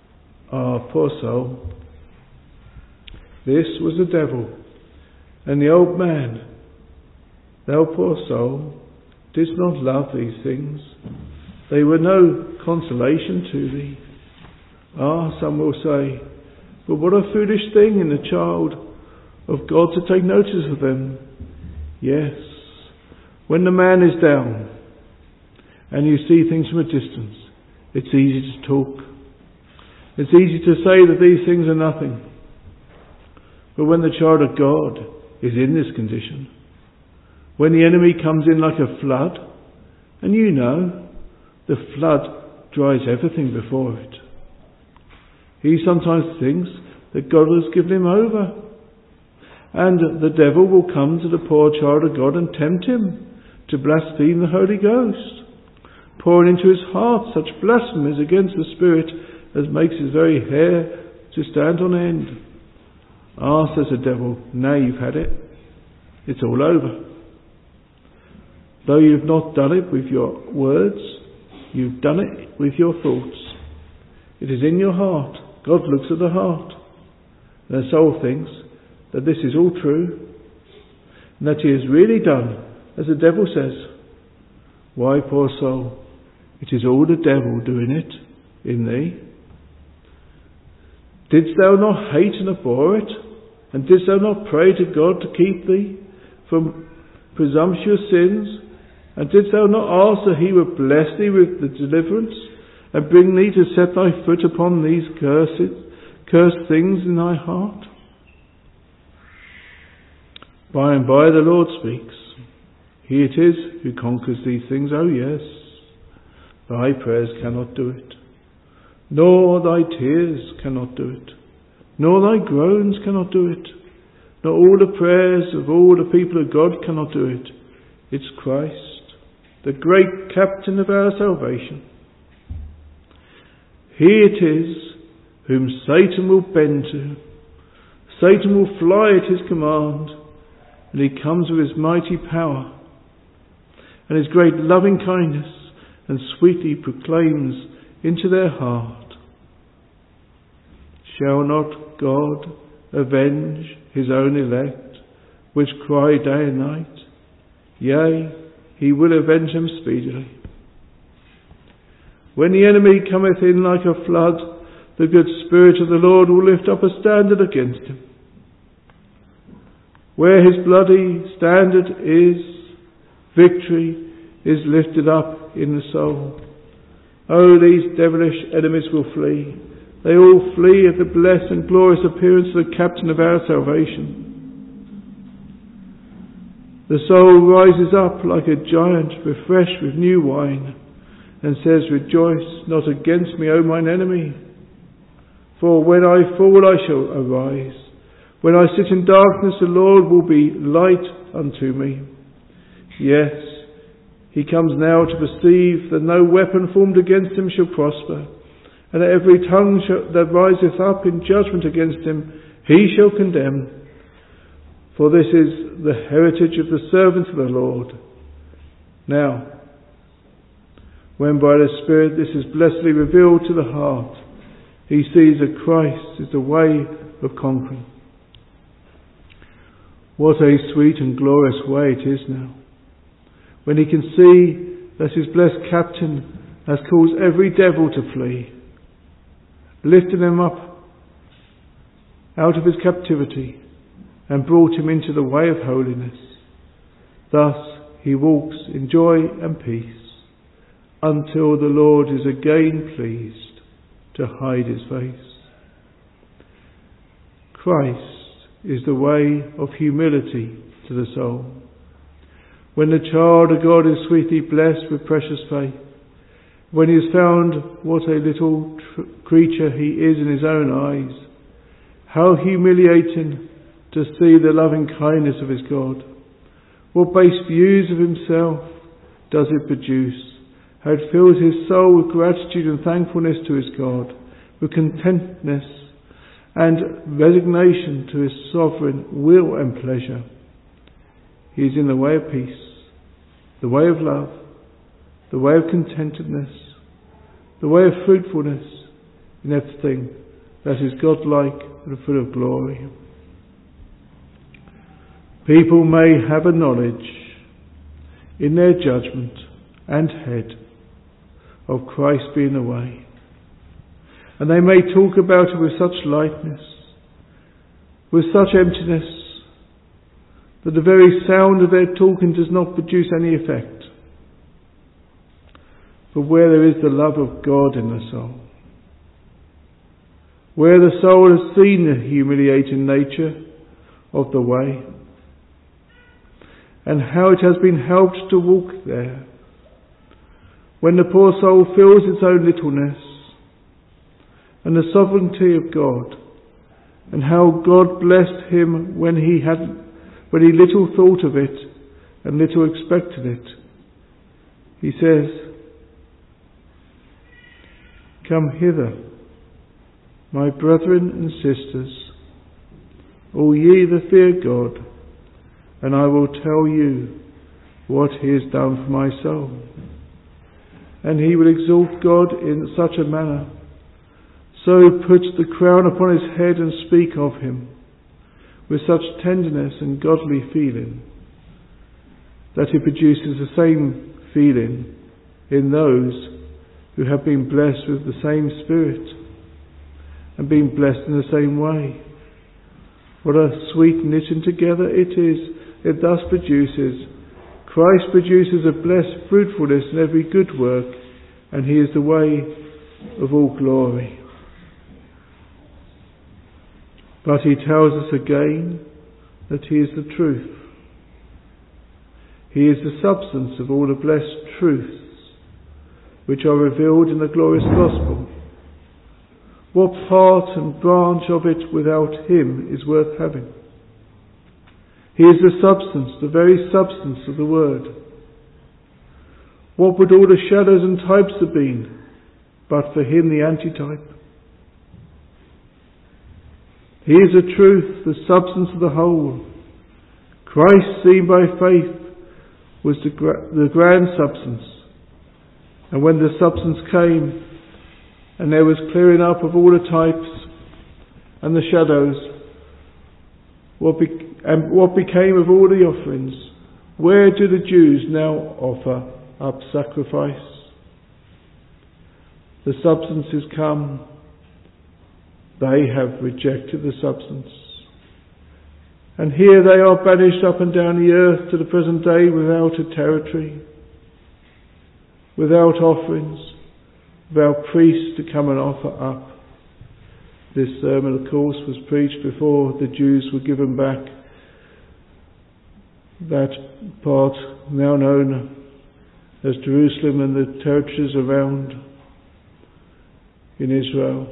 Ah, poor soul. This was the devil, and the old man. Thou poor soul, didst not love these things. They were no consolation to thee. Ah, some will say, but what a foolish thing in the child of God to take notice of them. Yes, when the man is down and you see things from a distance, it's easy to talk. It's easy to say that these things are nothing. But when the child of God is in this condition, when the enemy comes in like a flood, and you know, the flood dries everything before it. He sometimes thinks that God has given him over. And the devil will come to the poor child of God and tempt him to blaspheme the Holy Ghost, pouring into his heart such blasphemies against the Spirit as makes his very hair to stand on end. Ah, says the devil, now you've had it. It's all over. Though you've not done it with your words, you've done it with your thoughts. It is in your heart. God looks at the heart. And the soul thinks that this is all true, and that he has really done as the devil says. Why, poor soul, it is all the devil doing it in thee. Didst thou not hate and abhor it? And didst thou not pray to God to keep thee from presumptuous sins? And didst thou not ask that he would bless thee with the deliverance, and bring thee to set thy foot upon these cursed things in thy heart? By and by the Lord speaks. He it is who conquers these things, oh yes. Thy prayers cannot do it, nor thy tears cannot do it, nor thy groans cannot do it, nor all the prayers of all the people of God cannot do it. It's Christ, the great captain of our salvation. He it is whom Satan will bend to. Satan will fly at his command, and he comes with his mighty power and his great loving kindness, and sweetly proclaims into their heart, shall not God avenge his own elect, which cry day and night? Yea, he will avenge them speedily. When the enemy cometh in like a flood, the good Spirit of the Lord will lift up a standard against him. Where his bloody standard is, victory is lifted up in the soul. Oh, these devilish enemies will flee. They all flee at the blessed and glorious appearance of the captain of our salvation. The soul rises up like a giant refreshed with new wine, and says, rejoice not against me, O mine enemy. For when I fall I shall arise. When I sit in darkness the Lord will be light unto me. Yes, he comes now to perceive that no weapon formed against him shall prosper, and that every tongue that riseth up in judgment against him he shall condemn. For this is the heritage of the servants of the Lord. Now, when by the Spirit this is blessedly revealed to the heart, he sees that Christ is the way of conquering. What a sweet and glorious way it is now, when he can see that his blessed captain has caused every devil to flee, lifted him up out of his captivity, and brought him into the way of holiness. Thus he walks in joy and peace, until the Lord is again pleased to hide his face. Christ is the way of humility to the soul. When the child of God is sweetly blessed with precious faith, when he has found what a little creature he is in his own eyes, how humiliating to see the loving kindness of his God. What base views of himself does it produce? How it fills his soul with gratitude and thankfulness to his God, with contentness and resignation to his sovereign will and pleasure. He is in the way of peace, the way of love, the way of contentedness, the way of fruitfulness in everything that is godlike and full of glory. People may have a knowledge in their judgment and head of Christ being away, and they may talk about it with such lightness, with such emptiness, that the very sound of their talking does not produce any effect. But where there is the love of God in the soul, where the soul has seen the humiliating nature of the way, and how it has been helped to walk there, when the poor soul feels its own littleness and the sovereignty of God, and how God blessed him when he little thought of it and little expected it, he says, "Come hither, my brethren and sisters, all ye that fear God, and I will tell you what he has done for my soul." And he will exalt God in such a manner, so put the crown upon his head and speak of him with such tenderness and godly feeling, that it produces the same feeling in those who have been blessed with the same Spirit and been blessed in the same way. What a sweet knitting together it is. It thus produces, Christ produces a blessed fruitfulness in every good work, and he is the way of all glory. But he tells us again that he is the truth. He is the substance of all the blessed truths which are revealed in the glorious gospel. What part and branch of it without him is worth having? He is the substance, the very substance of the word. What would all the shadows and types have been but for him, the antitype? He is the truth, the substance of the whole. Christ, seen by faith, was the grand substance. And when the substance came, and there was clearing up of all the types and the shadows, what became of all the offerings? Where do the Jews now offer up sacrifice? The substance is come. They have rejected the substance. And here they are banished up and down the earth to the present day without a territory, without offerings, without priests to come and offer up. This sermon, of course, was preached before the Jews were given back that part now known as Jerusalem and the territories around in Israel.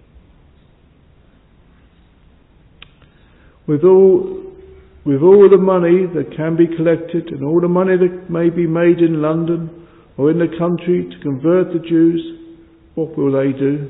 With all the money that can be collected and all the money that may be made in London or in the country to convert the Jews, what will they do?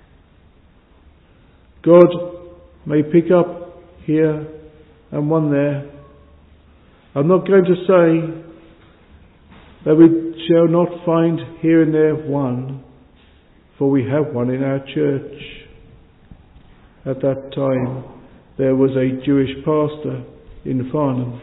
God may pick up here and one there. I'm not going to say that we shall not find here and there one, for we have one in our church. At that time, there was a Jewish pastor in Farnham.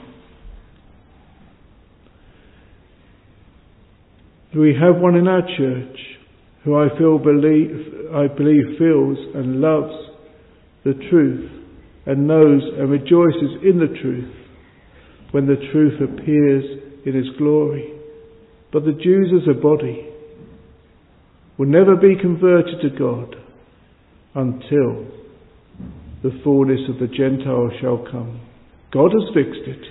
We have one in our church who I believe feels and loves the truth and knows and rejoices in the truth when the truth appears in its glory. But the Jews as a body will never be converted to God until the fullness of the Gentiles shall come. God has fixed it.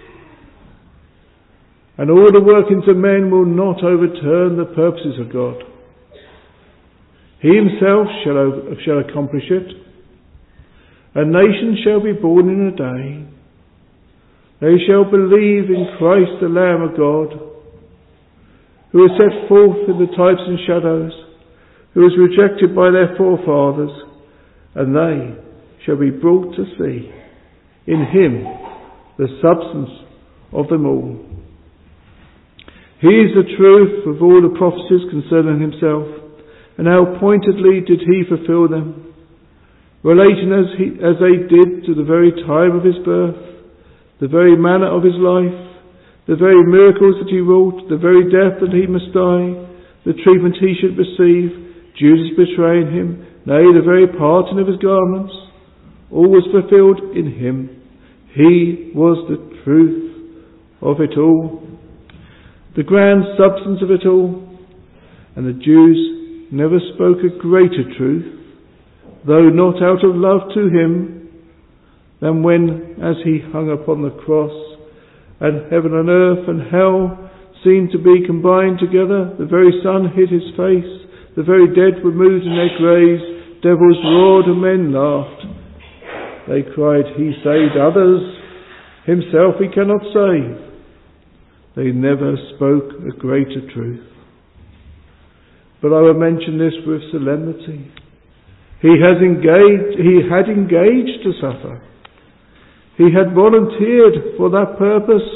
And all the workings of men will not overturn the purposes of God. He himself shall accomplish it. A nation shall be born in a day. They shall believe in Christ the Lamb of God, who is set forth in the types and shadows, who was rejected by their forefathers, and they shall be brought to see in him the substance of them all. He is the truth of all the prophecies concerning himself, and how pointedly did he fulfill them. relating as they did to the very time of his birth, the very manner of his life, the very miracles that he wrought, the very death that he must die, the treatment he should receive, Judas betraying him, nay, the very parting of his garments, all was fulfilled in him. He was the truth of it all, the grand substance of it all, and the Jews never spoke a greater truth, though not out of love to him, than when, as he hung upon the cross, and heaven and earth and hell seemed to be combined together, the very sun hid his face, the very dead were moved in their graves, devils roared and men laughed. They cried, he saved others, himself he cannot save. They never spoke a greater truth. But I will mention this with solemnity. He had engaged to suffer. He had volunteered for that purpose.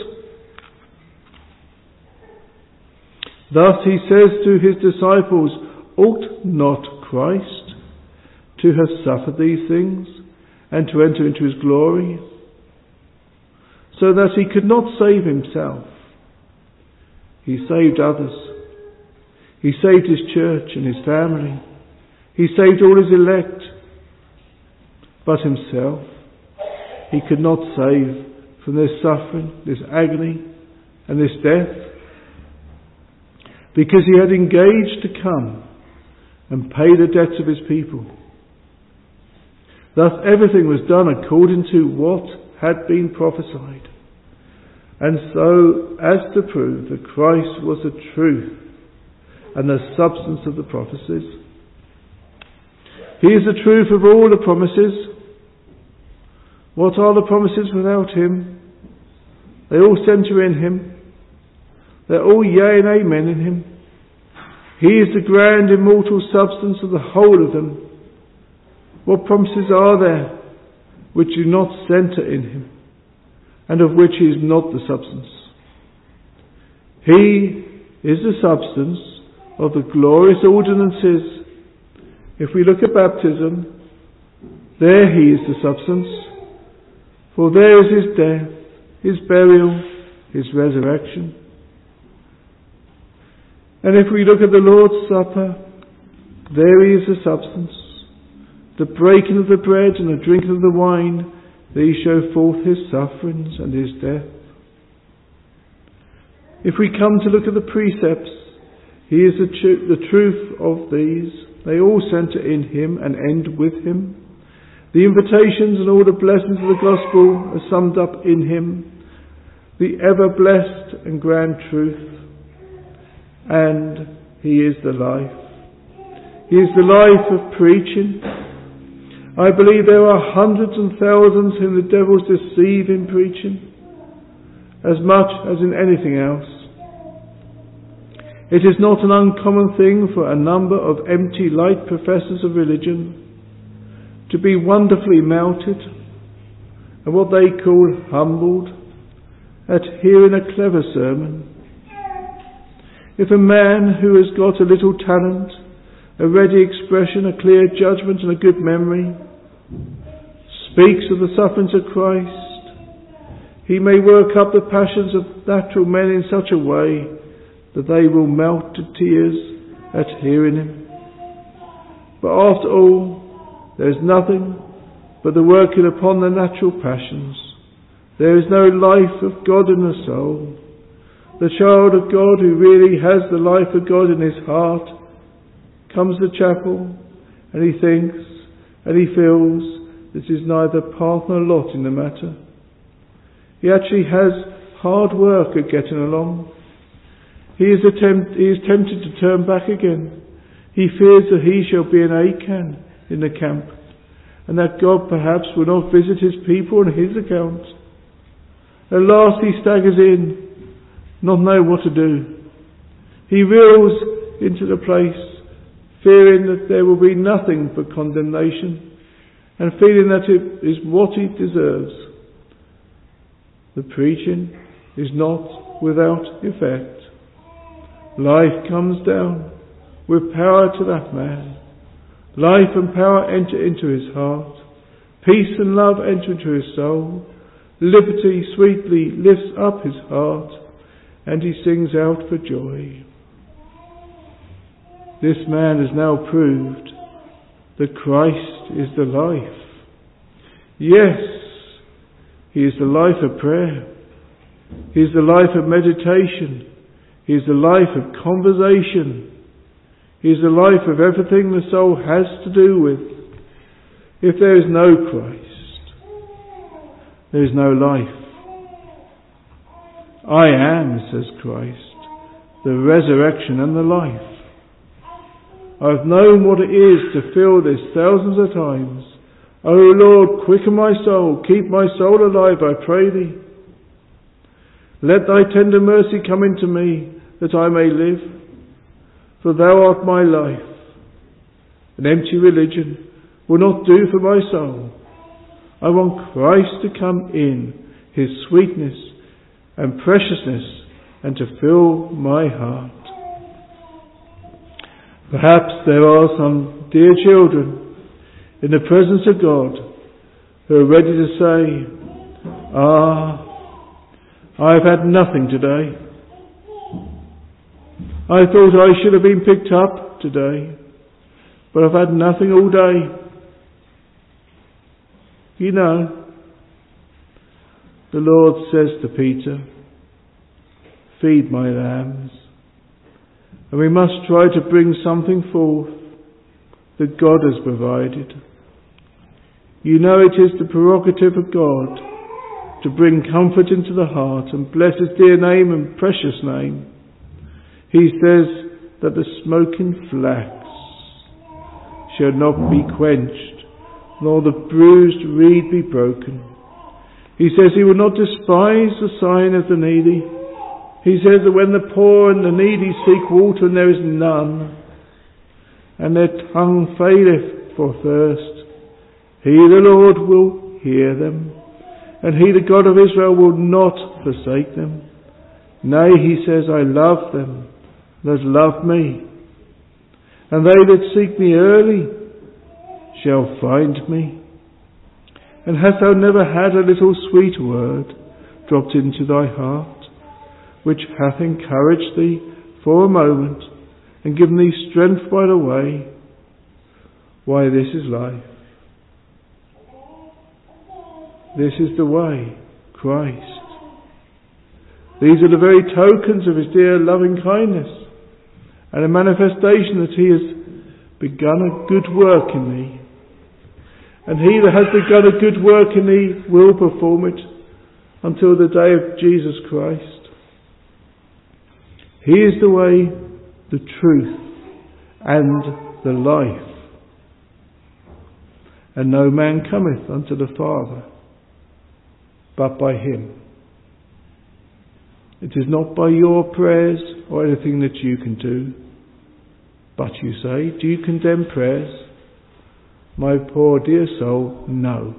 Thus he says to his disciples, ought not Christ to have suffered these things and to enter into his glory? So that he could not save himself. He saved others. He saved his church and his family. He saved all his elect. But himself, he could not save from this suffering, this agony, and this death, because he had engaged to come and pay the debts of his people. Thus everything was done according to what had been prophesied. And so, as to prove that Christ was the truth and the substance of the prophecies, he is the truth of all the promises. What are the promises without him? They all centre in him. They're all yea and amen in him. He is the grand immortal substance of the whole of them. What promises are there which do not centre in him, and of which he is not the substance? He is the substance of the glorious ordinances. If we look at baptism, there he is the substance. For there is his death, his burial, his resurrection. And if we look at the Lord's Supper, there he is the substance. The breaking of the bread and the drinking of the wine, these show forth his sufferings and his death. If we come to look at the precepts, he is the truth of these. They all centre in him and end with him. The invitations and all the blessings of the gospel are summed up in him. The ever blessed and grand truth. And he is the life. He is the life of preaching. I believe there are hundreds and thousands whom the devils deceive in preaching, as much as in anything else. It is not an uncommon thing for a number of empty light professors of religion to be wonderfully melted and what they call humbled at hearing a clever sermon. If a man who has got a little talent, a ready expression, a clear judgment and a good memory speaks of the sufferings of Christ, he may work up the passions of natural men in such a way that they will melt to tears at hearing him. But after all, there is nothing but the working upon the natural passions. There is no life of God in the soul. The child of God who really has the life of God in his heart comes to chapel and he thinks and he feels that is neither part nor lot in the matter. He actually has hard work at getting along. He is tempted to turn back again. He fears that he shall be an Achan in the camp, and that God perhaps will not visit his people on his account. At last he staggers in, not knowing what to do. He reels into the place, fearing that there will be nothing but condemnation, and feeling that it is what he deserves. The preaching is not without effect. Life comes down with power to that man. Life and power enter into his heart. Peace and love enter into his soul. Liberty sweetly lifts up his heart, and he sings out for joy. This man has now proved that Christ is the life. Yes, he is the life of prayer. He is the life of meditation. He is the life of conversation. He is the life of everything the soul has to do with. If there is no Christ, there is no life. I am, says Christ, the resurrection and the life. I've known what it is to feel this thousands of times. O Lord, quicken my soul, keep my soul alive, I pray thee. Let thy tender mercy come into me, that I may live. For thou art my life. An empty religion will not do for my soul. I want Christ to come in, his sweetness and preciousness, and to fill my heart. Perhaps there are some dear children in the presence of God who are ready to say, I've had nothing today. I thought I should have been picked up today, but I've had nothing all day. You know, the Lord says to Peter, feed my lambs. And we must try to bring something forth that God has provided. You know it is the prerogative of God to bring comfort into the heart and bless his dear name and precious name. He says that the smoking flax shall not be quenched, nor the bruised reed be broken. He says he will not despise the sighing of the needy. He says that when the poor and the needy seek water and there is none, and their tongue faileth for thirst, he, the Lord, will hear them, and he, the God of Israel, will not forsake them. Nay, he says, I love them that love me, and they that seek me early shall find me. And hast thou never had a little sweet word dropped into thy heart, which hath encouraged thee for a moment, and given thee strength by the way? Why, this is life. This is the way, Christ. These are the very tokens of his dear loving kindness, and a manifestation that he has begun a good work in thee. And he that has begun a good work in thee will perform it until the day of Jesus Christ. He is the way, the truth, and the life. And no man cometh unto the Father but by him. It is not by your prayers or anything that you can do. But you say, do you condemn prayers? My poor dear soul, no.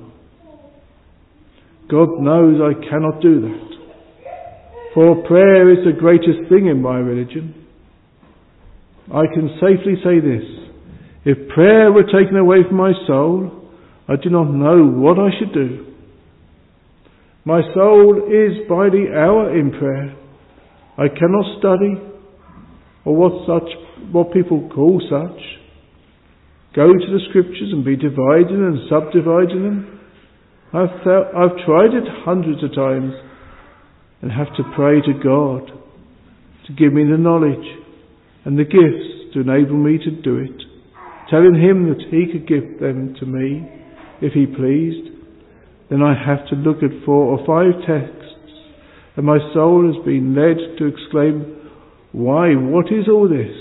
God knows I cannot do that. For prayer is the greatest thing in my religion. I can safely say this: if prayer were taken away from my soul, I do not know what I should do. My soul is by the hour in prayer. I cannot study, or what people call such, go to the scriptures and be dividing and subdividing them. I've tried it hundreds of times, and have to pray to God to give me the knowledge and the gifts to enable me to do it, telling him that he could give them to me if he pleased. Then I have to look at 4 or 5 texts, and my soul has been led to exclaim, why, what is all this?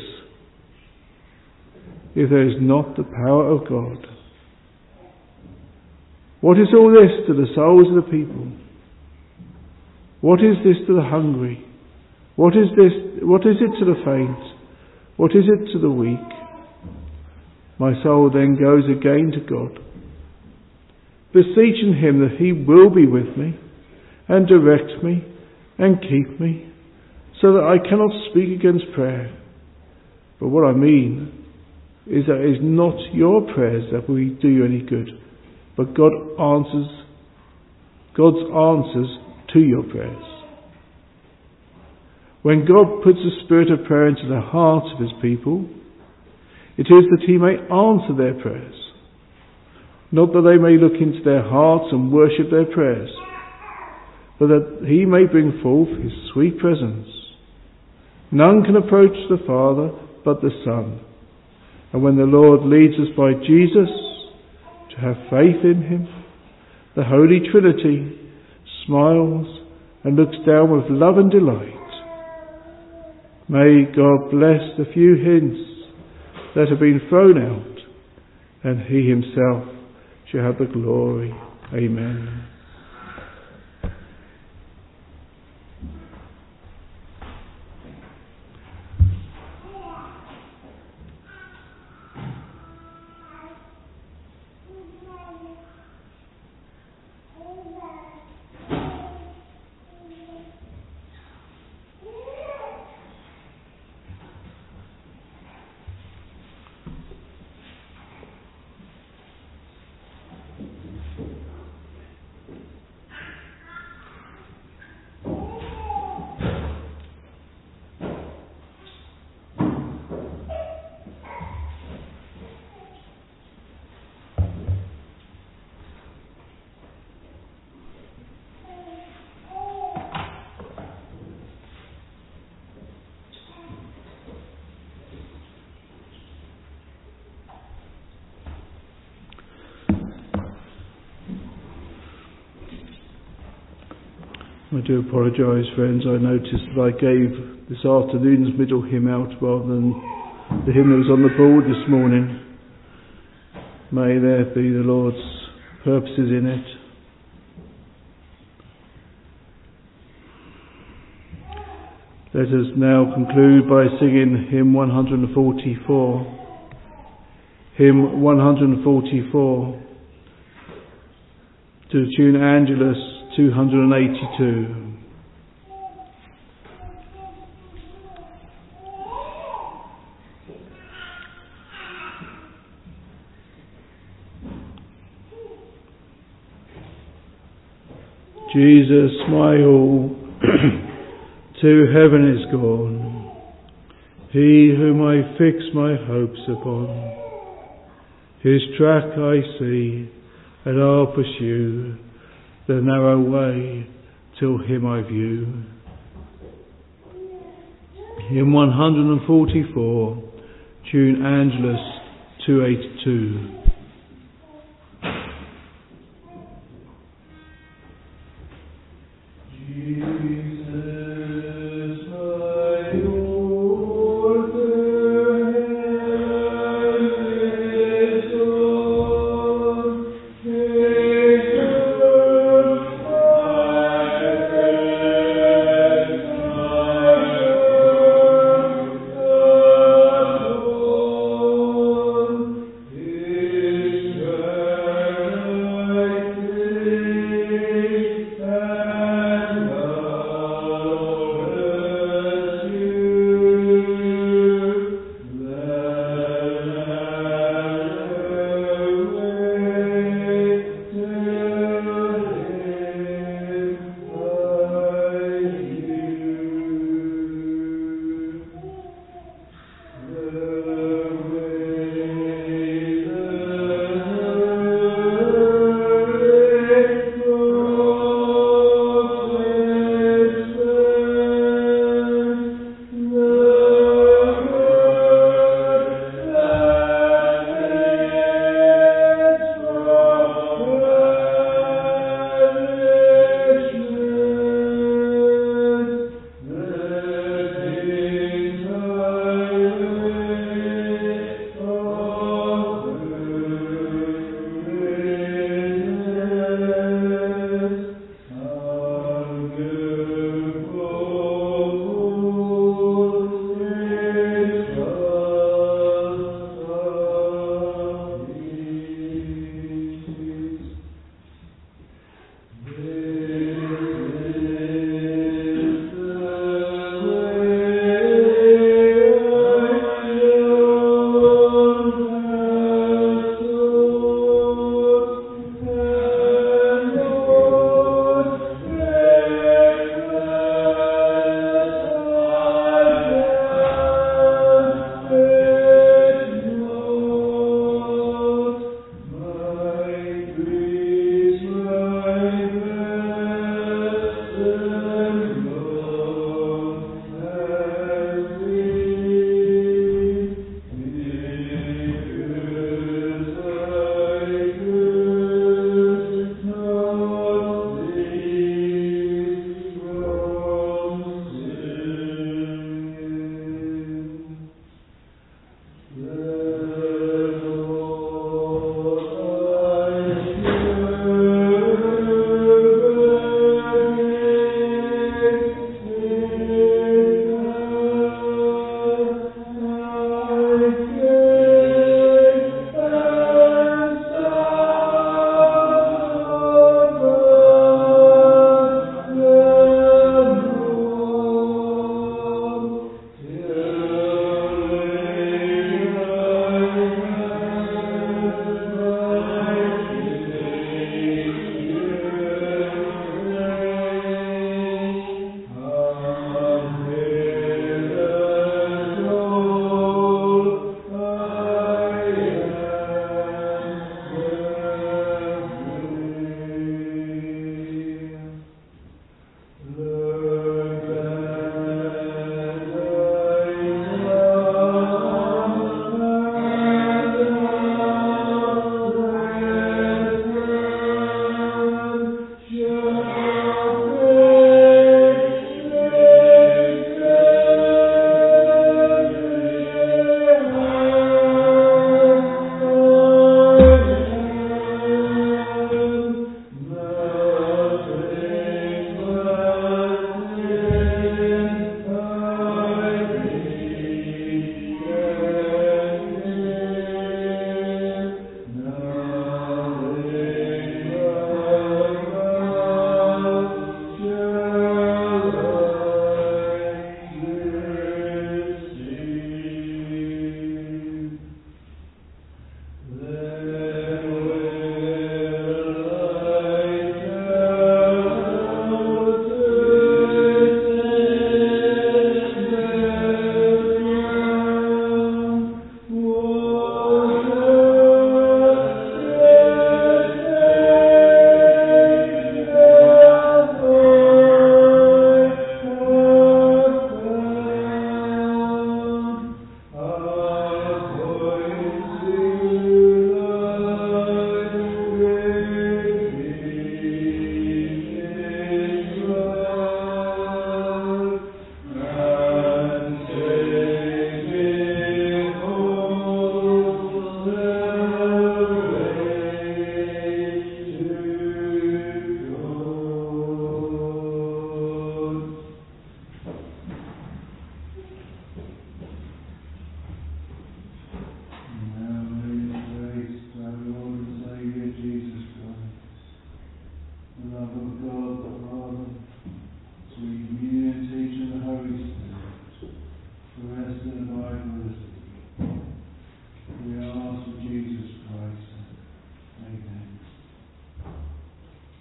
If there is not the power of God. What is all this to the souls of the people? What is this to the hungry? What is it to the faint? What is it to the weak? My soul then goes again to God, beseeching him that he will be with me and direct me and keep me, so that I cannot speak against prayer. But what I mean is that it is not your prayers that will do you any good, but God's answers to your prayers. When God puts the spirit of prayer into the hearts of his people, it is that he may answer their prayers, not that they may look into their hearts and worship their prayers, but that he may bring forth his sweet presence. None can approach the Father but the Son. And when the Lord leads us by Jesus to have faith in him, the Holy Trinity smiles and looks down with love and delight. May God bless the few hints that have been thrown out, and he himself shall have the glory. Amen. I do apologise, friends. I noticed that I gave this afternoon's middle hymn out rather than the hymn that was on the board this morning. May there be the Lord's purposes in it. Let us now conclude by singing hymn 144. Hymn 144 to the tune Angelus 282. Jesus, my all, to heaven is gone, he whom I fix my hopes upon. His track I see, and I'll pursue the narrow way till him I view. Hymn 144, tune Angelus 282.